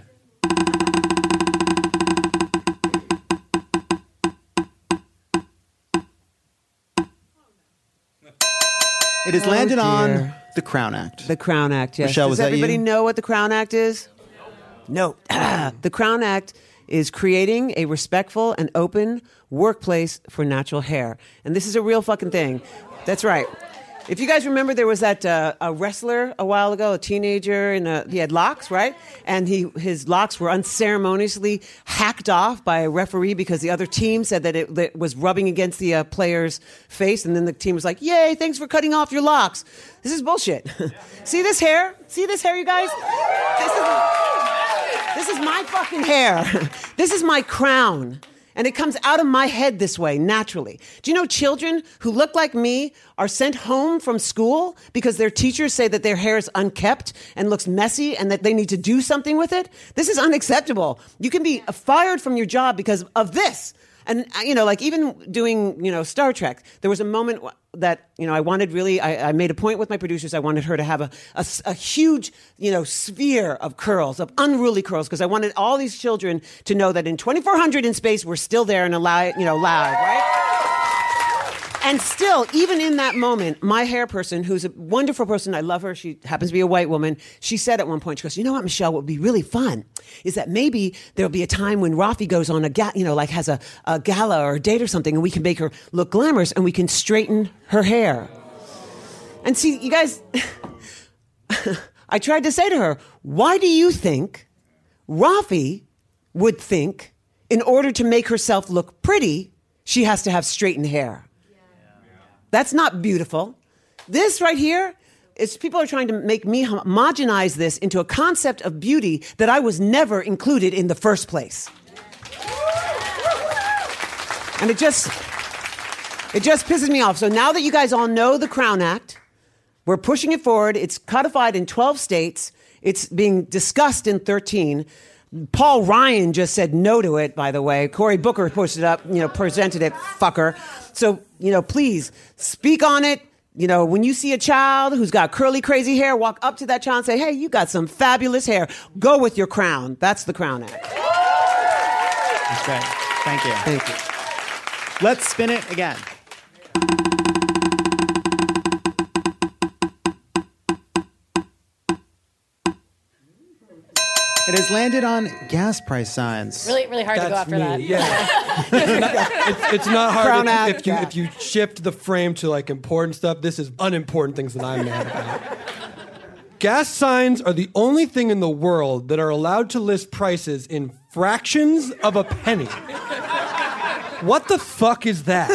It has landed on the Crown Act. The Crown Act, yes. Michelle, was Does that everybody you? know what the Crown Act is? No. The Crown Act is creating a respectful and open workplace for natural hair. And this is a real fucking thing. That's right. If you guys remember, there was that a wrestler a while ago, a teenager, and he had locks, right? And his locks were unceremoniously hacked off by a referee because the other team said that it was rubbing against the player's face, and then the team was like, "Yay, thanks for cutting off your locks." This is bullshit. See this hair? See this hair, you guys? This is my fucking hair. This is my crown. And it comes out of my head this way, naturally. Do you know children who look like me are sent home from school because their teachers say that their hair is unkept and looks messy and that they need to do something with it? This is unacceptable. You can be fired from your job because of this. And, like even doing, Star Trek, there was a moment that, I wanted really, I made a point with my producers. I wanted her to have a huge, sphere of curls, of unruly curls, because I wanted all these children to know that in 2400 in space, we're still there and alive, live, right? And still, even in that moment, my hair person, who's a wonderful person, I love her, she happens to be a white woman, she said at one point, she goes, you know what, Michelle, what would be really fun is that maybe there'll be a time when Rafi goes on has a gala or a date or something, and we can make her look glamorous and we can straighten her hair. And see, you guys, I tried to say to her, why do you think Rafi would think in order to make herself look pretty, she has to have straightened hair? That's not beautiful. This right here is people are trying to make me homogenize this into a concept of beauty that I was never included in the first place. And it just pisses me off. So now that you guys all know the Crown Act, we're pushing it forward. It's codified in 12 states. It's being discussed in 13. Paul Ryan just said no to it, by the way. Cory Booker pushed it up, presented it, fucker. So, please speak on it. When you see a child who's got curly, crazy hair, walk up to that child and say, hey, you got some fabulous hair. Go with your crown. That's the Crown Act. That's great. Thank you. Thank you. Let's spin it again. It has landed on gas price signs. Really, really hard to go after that. Yeah. it's not hard if you shift the frame to important stuff. This is unimportant things that I'm mad about. Gas signs are the only thing in the world that are allowed to list prices in fractions of a penny. What the fuck is that?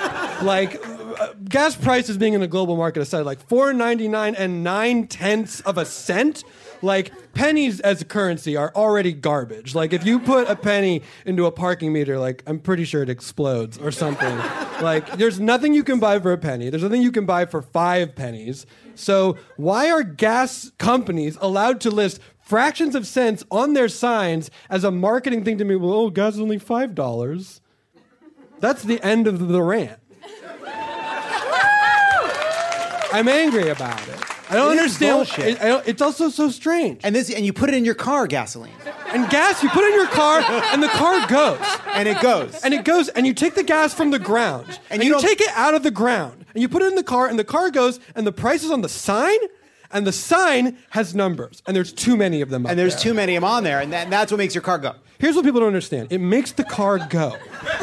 Gas prices being in a global market aside, $4.99 and 9/10 of a cent. Pennies as a currency are already garbage. If you put a penny into a parking meter, I'm pretty sure it explodes or something. There's nothing you can buy for a penny. There's nothing you can buy for 5 pennies. So why are gas companies allowed to list fractions of cents on their signs as a marketing thing to me? Well, gas is only $5. That's the end of the rant. I'm angry about it. I don't understand. It's also so strange. And you put it in your car, gasoline. And gas, you put it in your car, and the car goes. And it goes. And it goes, and you take the gas from the ground. And you take it out of the ground. And you put it in the car, and the car goes, and the price is on the sign, and the sign has numbers. And there's too many of them up And there's there. too many of them on there, and that's what makes your car go. Here's what people don't understand. It makes the car go.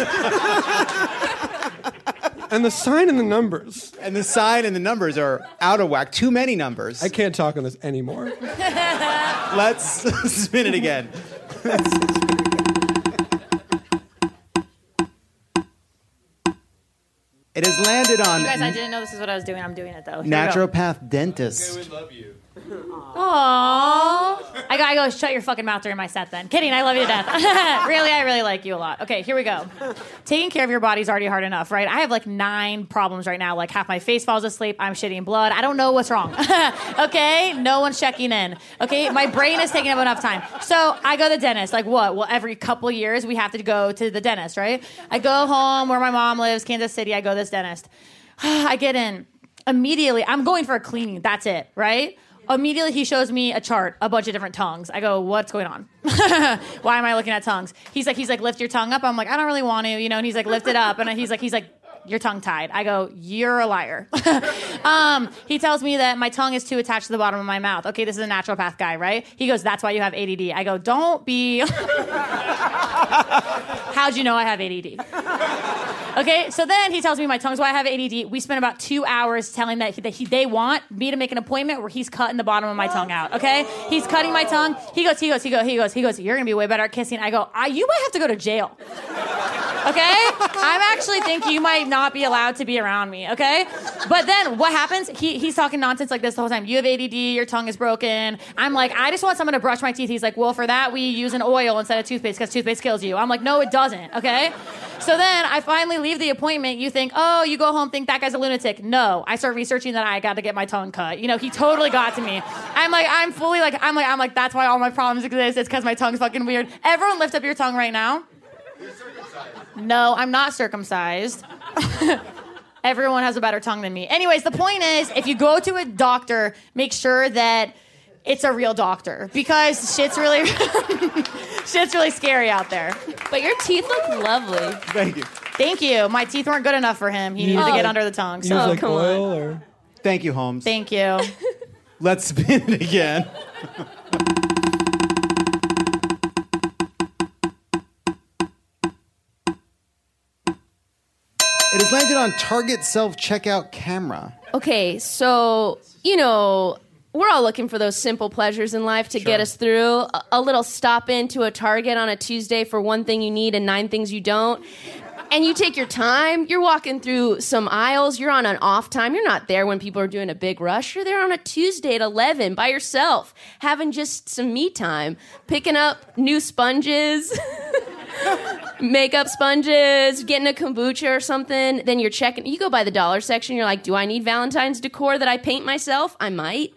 And the sign and the numbers. And the sign and the numbers are out of whack. Too many numbers. I can't talk on this anymore. Let's spin it again. It has landed on... You guys, I didn't know this is what I was doing. I'm doing it, though. Here naturopath dentist. Okay, we love you. Aww. I go, shut your fucking mouth during my set then. Kidding, I love you to death. Really, I really like you a lot. Okay, here we go. Taking care of your body is already hard enough, right? I have 9 problems right now. Half my face falls asleep. I'm shitting blood. I don't know what's wrong. Okay? No one's checking in. Okay? My brain is taking up enough time. So I go to the dentist. What? Well, every couple of years we have to go to the dentist, right? I go home where my mom lives, Kansas City. I go to this dentist. I get in. Immediately, I'm going for a cleaning. That's it, right? Immediately, he shows me a chart, a bunch of different tongues. I go, what's going on? Why am I looking at tongues? He's like, lift your tongue up. I'm like, I don't really want to, And he's like, lift it up. And he's like, you're tongue-tied. I go, you're a liar. He tells me that my tongue is too attached to the bottom of my mouth. Okay, this is a naturopath guy, right? He goes, that's why you have ADD. I go, don't be... How'd you know I have ADD? Okay, so then he tells me my tongue's why I have ADD. We spent about 2 hours telling that they want me to make an appointment where he's cutting the bottom of my tongue out, okay? He's cutting my tongue. He goes, you're gonna be way better at kissing. I go, you might have to go to jail. Okay? I'm actually thinking you might not be allowed to be around me, okay? But then what happens? He's talking nonsense like this the whole time. You have ADD, your tongue is broken. I'm like, I just want someone to brush my teeth. He's like, well, for that we use an oil instead of toothpaste because toothpaste kills you. I'm like, no, it doesn't, okay? So then I finally leave the appointment. You think, oh, you go home, think that guy's a lunatic. No, I start researching that I got to get my tongue cut. He totally got to me. I'm like, that's why all my problems exist. It's because my tongue's fucking weird. Everyone lift up your tongue right now. No, I'm not circumcised. Everyone has a better tongue than me. Anyways, the point is, if you go to a doctor, make sure that it's a real doctor because shit's really scary out there. But your teeth look lovely. Thank you. Thank you. My teeth weren't good enough for him. He needed to get under the tongue. So Use like oil or? Thank you, Holmes. Thank you. Let's spin it again. It has landed on Target self-checkout camera. Okay, so, we're all looking for those simple pleasures in life to get us through. A little stop into a Target on a Tuesday for one thing you need and 9 things you don't. And you take your time. You're walking through some aisles. You're on an off time. You're not there when people are doing a big rush. You're there on a Tuesday at 11 by yourself, having just some me time, picking up new sponges, makeup sponges, getting a kombucha or something. Then you're checking. You go by the dollar section. You're like, do I need Valentine's decor that I paint myself? I might.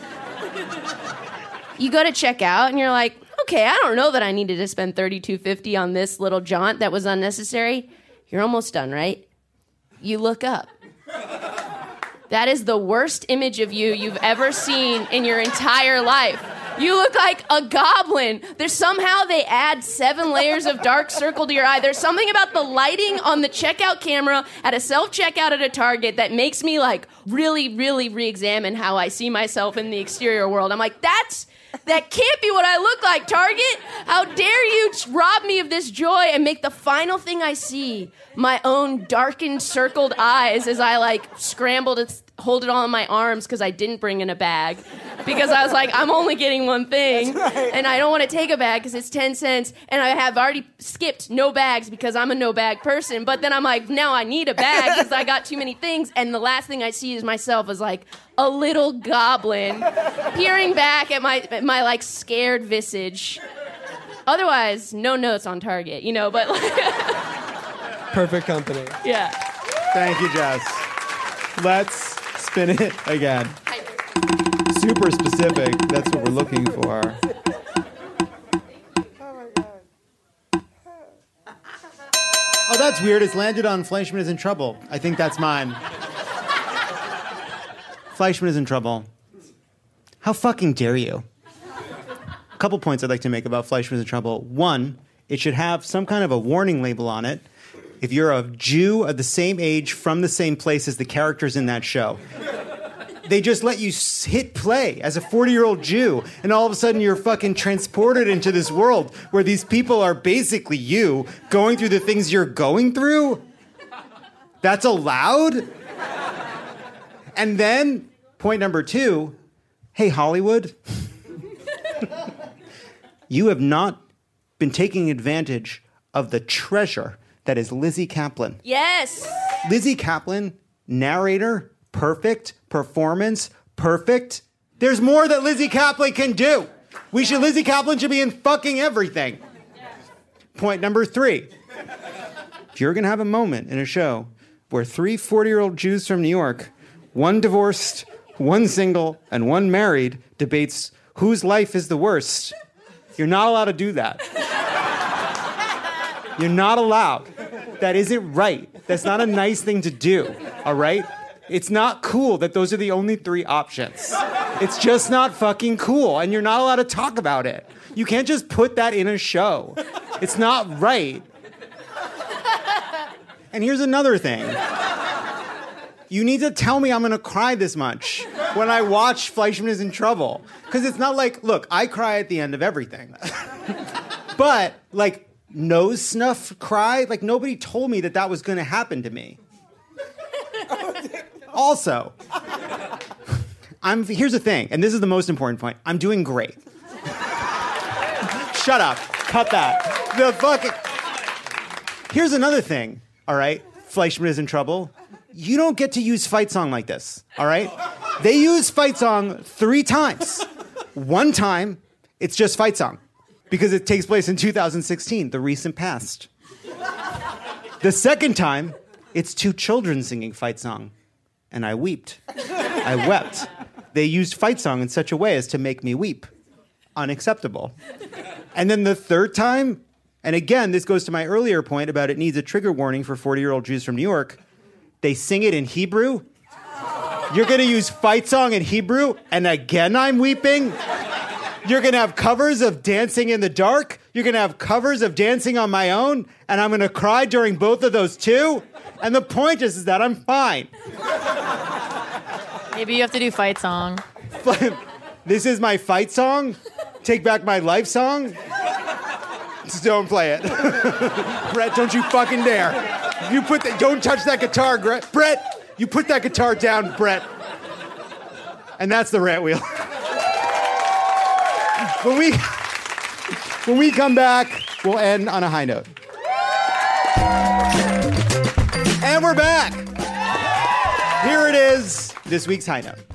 You go to check out and you're like, okay, I don't know that I needed to spend $32.50 on this little jaunt that was unnecessary. You're almost done, right? You look up. That is the worst image of you've ever seen in your entire life. You look like a goblin. Somehow they add 7 layers of dark circle to your eye. There's something about the lighting on the checkout camera at a self-checkout at a Target that makes me really, really re-examine how I see myself in the exterior world. I'm like, that can't be what I look like, Target. How dare you rob me of this joy and make the final thing I see my own darkened, circled eyes as I scramble to hold it all in my arms because I didn't bring in a bag. Because I was like, I'm only getting one thing. Right. And I don't want to take a bag because it's 10 cents. And I have already skipped no bags because I'm a no bag person. But then I'm like, now I need a bag because I got too many things. And the last thing I see is myself as a little goblin peering back at my scared visage. Otherwise, no notes on Target, but perfect company. Yeah. Thank you, Jess. Let's spin it again. Super specific. That's what we're looking for. Oh, that's weird. It's landed on Fleischman is in trouble. I think that's mine. Fleischman is in trouble. How fucking dare you? A couple points I'd like to make about Fleischman is in trouble. One, it should have some kind of a warning label on it if you're a Jew of the same age from the same place as the characters in that show. They just let you hit play as a 40-year-old Jew, and all of a sudden you're fucking transported into this world where these people are basically you going through the things you're going through. That's allowed? And then, point number 2, hey, Hollywood, you have not been taking advantage of the treasure that is Lizzie Kaplan. Yes. Lizzie Kaplan, narrator, perfect, performance, perfect. There's more that Lizzie Kaplan can do. Lizzie Kaplan should be in fucking everything. Point number 3. If you're going to have a moment in a show where 3 40-year-old Jews from New York, one divorced, one single, and one married, debates whose life is the worst, you're not allowed to do that. You're not allowed. That isn't right. That's not a nice thing to do, all right? It's not cool that those are the only 3 options. It's just not fucking cool, and you're not allowed to talk about it. You can't just put that in a show. It's not right. And here's another thing. You need to tell me I'm going to cry this much when I watch Fleischman is in trouble. Because it's not look, I cry at the end of everything. But, nose snuff cry, nobody told me that was going to happen to me. Also, here's the thing, and this is the most important point. I'm doing great. Shut up. Cut that. Here's another thing, all right? Fleischman is in trouble. You don't get to use fight song like this, all right? They use fight song 3 times. One time, it's just fight song because it takes place in 2016, the recent past. The second time, it's 2 children singing fight song, and I wept. I wept. They used fight song in such a way as to make me weep. Unacceptable. And then the third time, And again, this goes to my earlier point about it needs a trigger warning for 40-year-old Jews from New York. They sing it in Hebrew. You're going to use Fight Song in Hebrew, and again I'm weeping. You're going to have covers of Dancing in the Dark. You're going to have covers of Dancing on My Own, and I'm going to cry during both of those too. And the point is that I'm fine. Maybe you have to do Fight Song. This is my fight song? Take Back My Life song? Just don't play it. Brett, don't you fucking dare. Don't touch that guitar, Brett. You put that guitar down, Brett. And that's the rant wheel. When we come back, we'll end on a high note. And we're back. Here it is, this week's high note.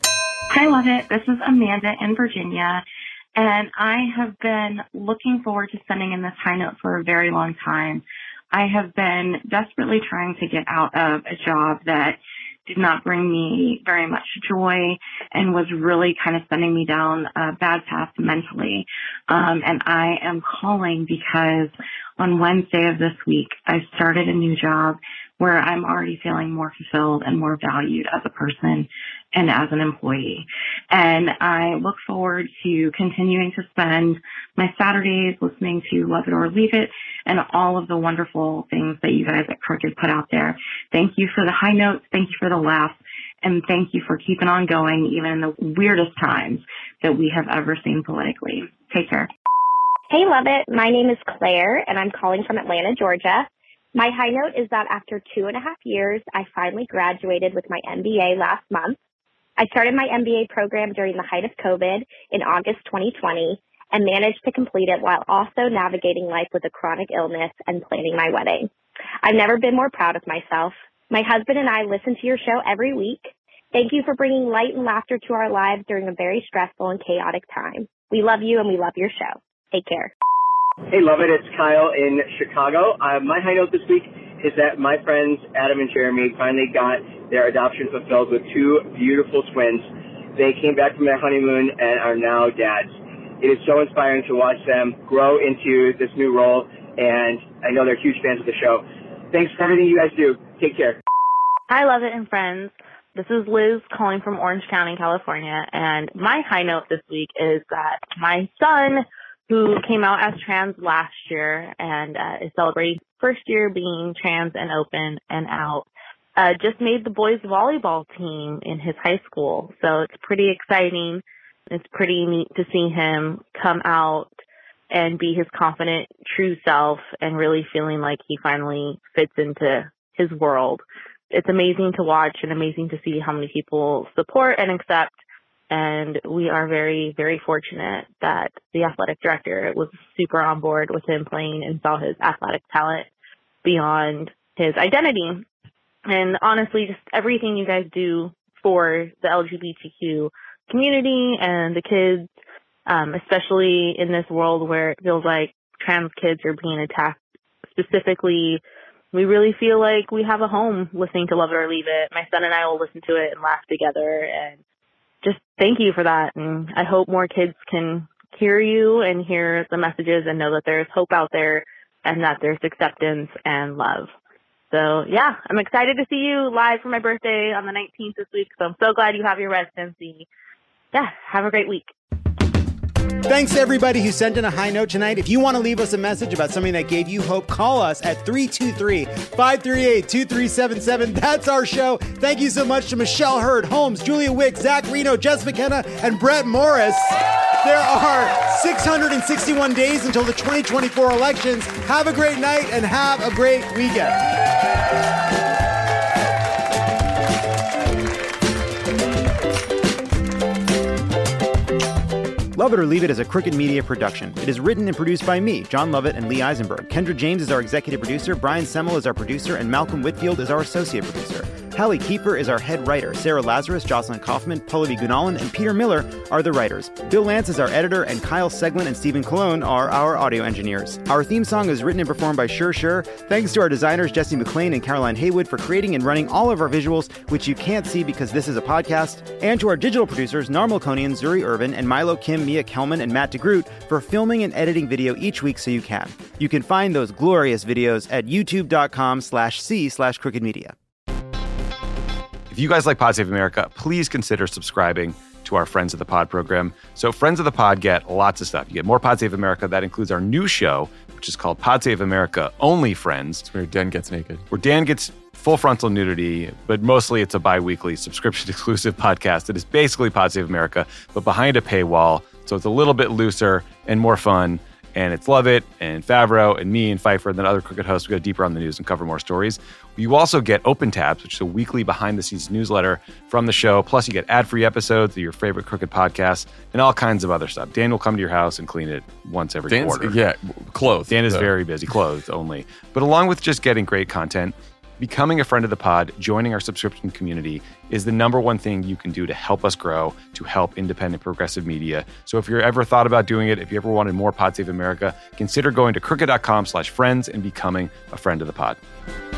Hi, Love It. This is Amanda in Virginia. And I have been looking forward to sending in this high note for a very long time. I have been desperately trying to get out of a job that did not bring me very much joy and was really kind of sending me down a bad path mentally. And I am calling because on Wednesday of this week, I started a new job where I'm already feeling more fulfilled and more valued as a person and as an employee. And I look forward to continuing to spend my Saturdays listening to Love It or Leave It and all of the wonderful things that you guys at Crooked put out there. Thank you for the high notes. Thank you for the laughs. And thank you for keeping on going, even in the weirdest times that we have ever seen politically. Take care. Hey, Love It. My name is Claire, and I'm calling from Atlanta, Georgia. My high note is that after 2.5 years, I finally graduated with my MBA last month. I started my MBA program during the height of COVID in August 2020 and managed to complete it while also navigating life with a chronic illness and planning my wedding. I've never been more proud of myself. My husband and I listen to your show every week. Thank you for bringing light and laughter to our lives during a very stressful and chaotic time. We love you and we love your show. Take care. Hey, Love It. It's Kyle in Chicago. My high note this week is that my friends Adam and Jeremy finally got their adoption fulfilled with 2 beautiful twins. They came back from their honeymoon and are now dads. It is so inspiring to watch them grow into this new role, and I know they're huge fans of the show. Thanks for everything you guys do. Take care. Hi, Love It and friends. This is Liz calling from Orange County, California, and my high note this week is that my son, who came out as trans last year and is celebrating first year being trans and open and out, just made the boys volleyball team in his high school. So it's pretty exciting. It's pretty neat to see him come out and be his confident, true self and really feeling like he finally fits into his world. It's amazing to watch and amazing to see how many people support and accept. And we are very, very fortunate that the athletic director was super on board with him playing and saw his athletic talent beyond his identity. And honestly, just everything you guys do for the LGBTQ community and the kids, especially in this world where it feels like trans kids are being attacked specifically, we really feel like we have a home listening to Love It or Leave It. My son and I will listen to it and laugh together, and just thank you for that. And I hope more kids can hear you and hear the messages and know that there's hope out there and that there's acceptance and love. So yeah, I'm excited to see you live for my birthday on the 19th this week. So I'm so glad you have your residency. Yeah, have a great week. Thanks to everybody who sent in a high note tonight. If you want to leave us a message about something that gave you hope, call us at 323-538-2377. That's our show. Thank you so much to Michelle Hurd, Holmes, Julia Wick, Zach Reno, Jess McKenna, and Brett Morris. There are 661 days until the 2024 elections. Have a great night and have a great weekend. Love It or Leave It is a Crooked Media production. It is written and produced by me, John Lovett, and Lee Eisenberg. Kendra James is our executive producer, Brian Semmel is our producer, and Malcolm Whitfield is our associate producer. Hallie Kiefer is our head writer. Sarah Lazarus, Jocelyn Kaufman, Pallavi Gunalan, and Peter Miller are the writers. Bill Lance is our editor, and Kyle Seglin and Stephen Colon are our audio engineers. Our theme song is written and performed by Sure Sure. Thanks to our designers, Jesse McLean and Caroline Haywood, for creating and running all of our visuals, which you can't see because this is a podcast. And to our digital producers, Narmal Konian, Zuri Irvin, and Milo Kim, Mia Kelman, and Matt DeGroot for filming and editing video each week so you can. You can find those glorious videos at youtube.com/c/crookedmedia. If you guys like Pod Save America, please consider subscribing to our Friends of the Pod program. So Friends of the Pod get lots of stuff. You get more Pod Save America. That includes our new show, which is called Pod Save America Only Friends. It's where Dan gets naked. Where Dan gets full frontal nudity, but mostly it's a bi-weekly subscription-exclusive podcast that is basically Pod Save America, but behind a paywall. So it's a little bit looser and more fun. And it's Lovett and Favreau and me and Pfeiffer and then other Crooked hosts. We go deeper on the news and cover more stories. You also get Open Tabs, which is a weekly behind-the-scenes newsletter from the show. Plus, you get ad-free episodes of your favorite Crooked podcasts and all kinds of other stuff. Dan will come to your house and clean it once every quarter. Yeah, clothes. Dan is very busy, clothes only. But along with just getting great content, becoming a friend of the pod, joining our subscription community is the number one thing you can do to help us grow, to help independent progressive media. So if you're ever thought about doing it, if you ever wanted more Pod Save America, consider going to crooked.com/friends and becoming a friend of the pod.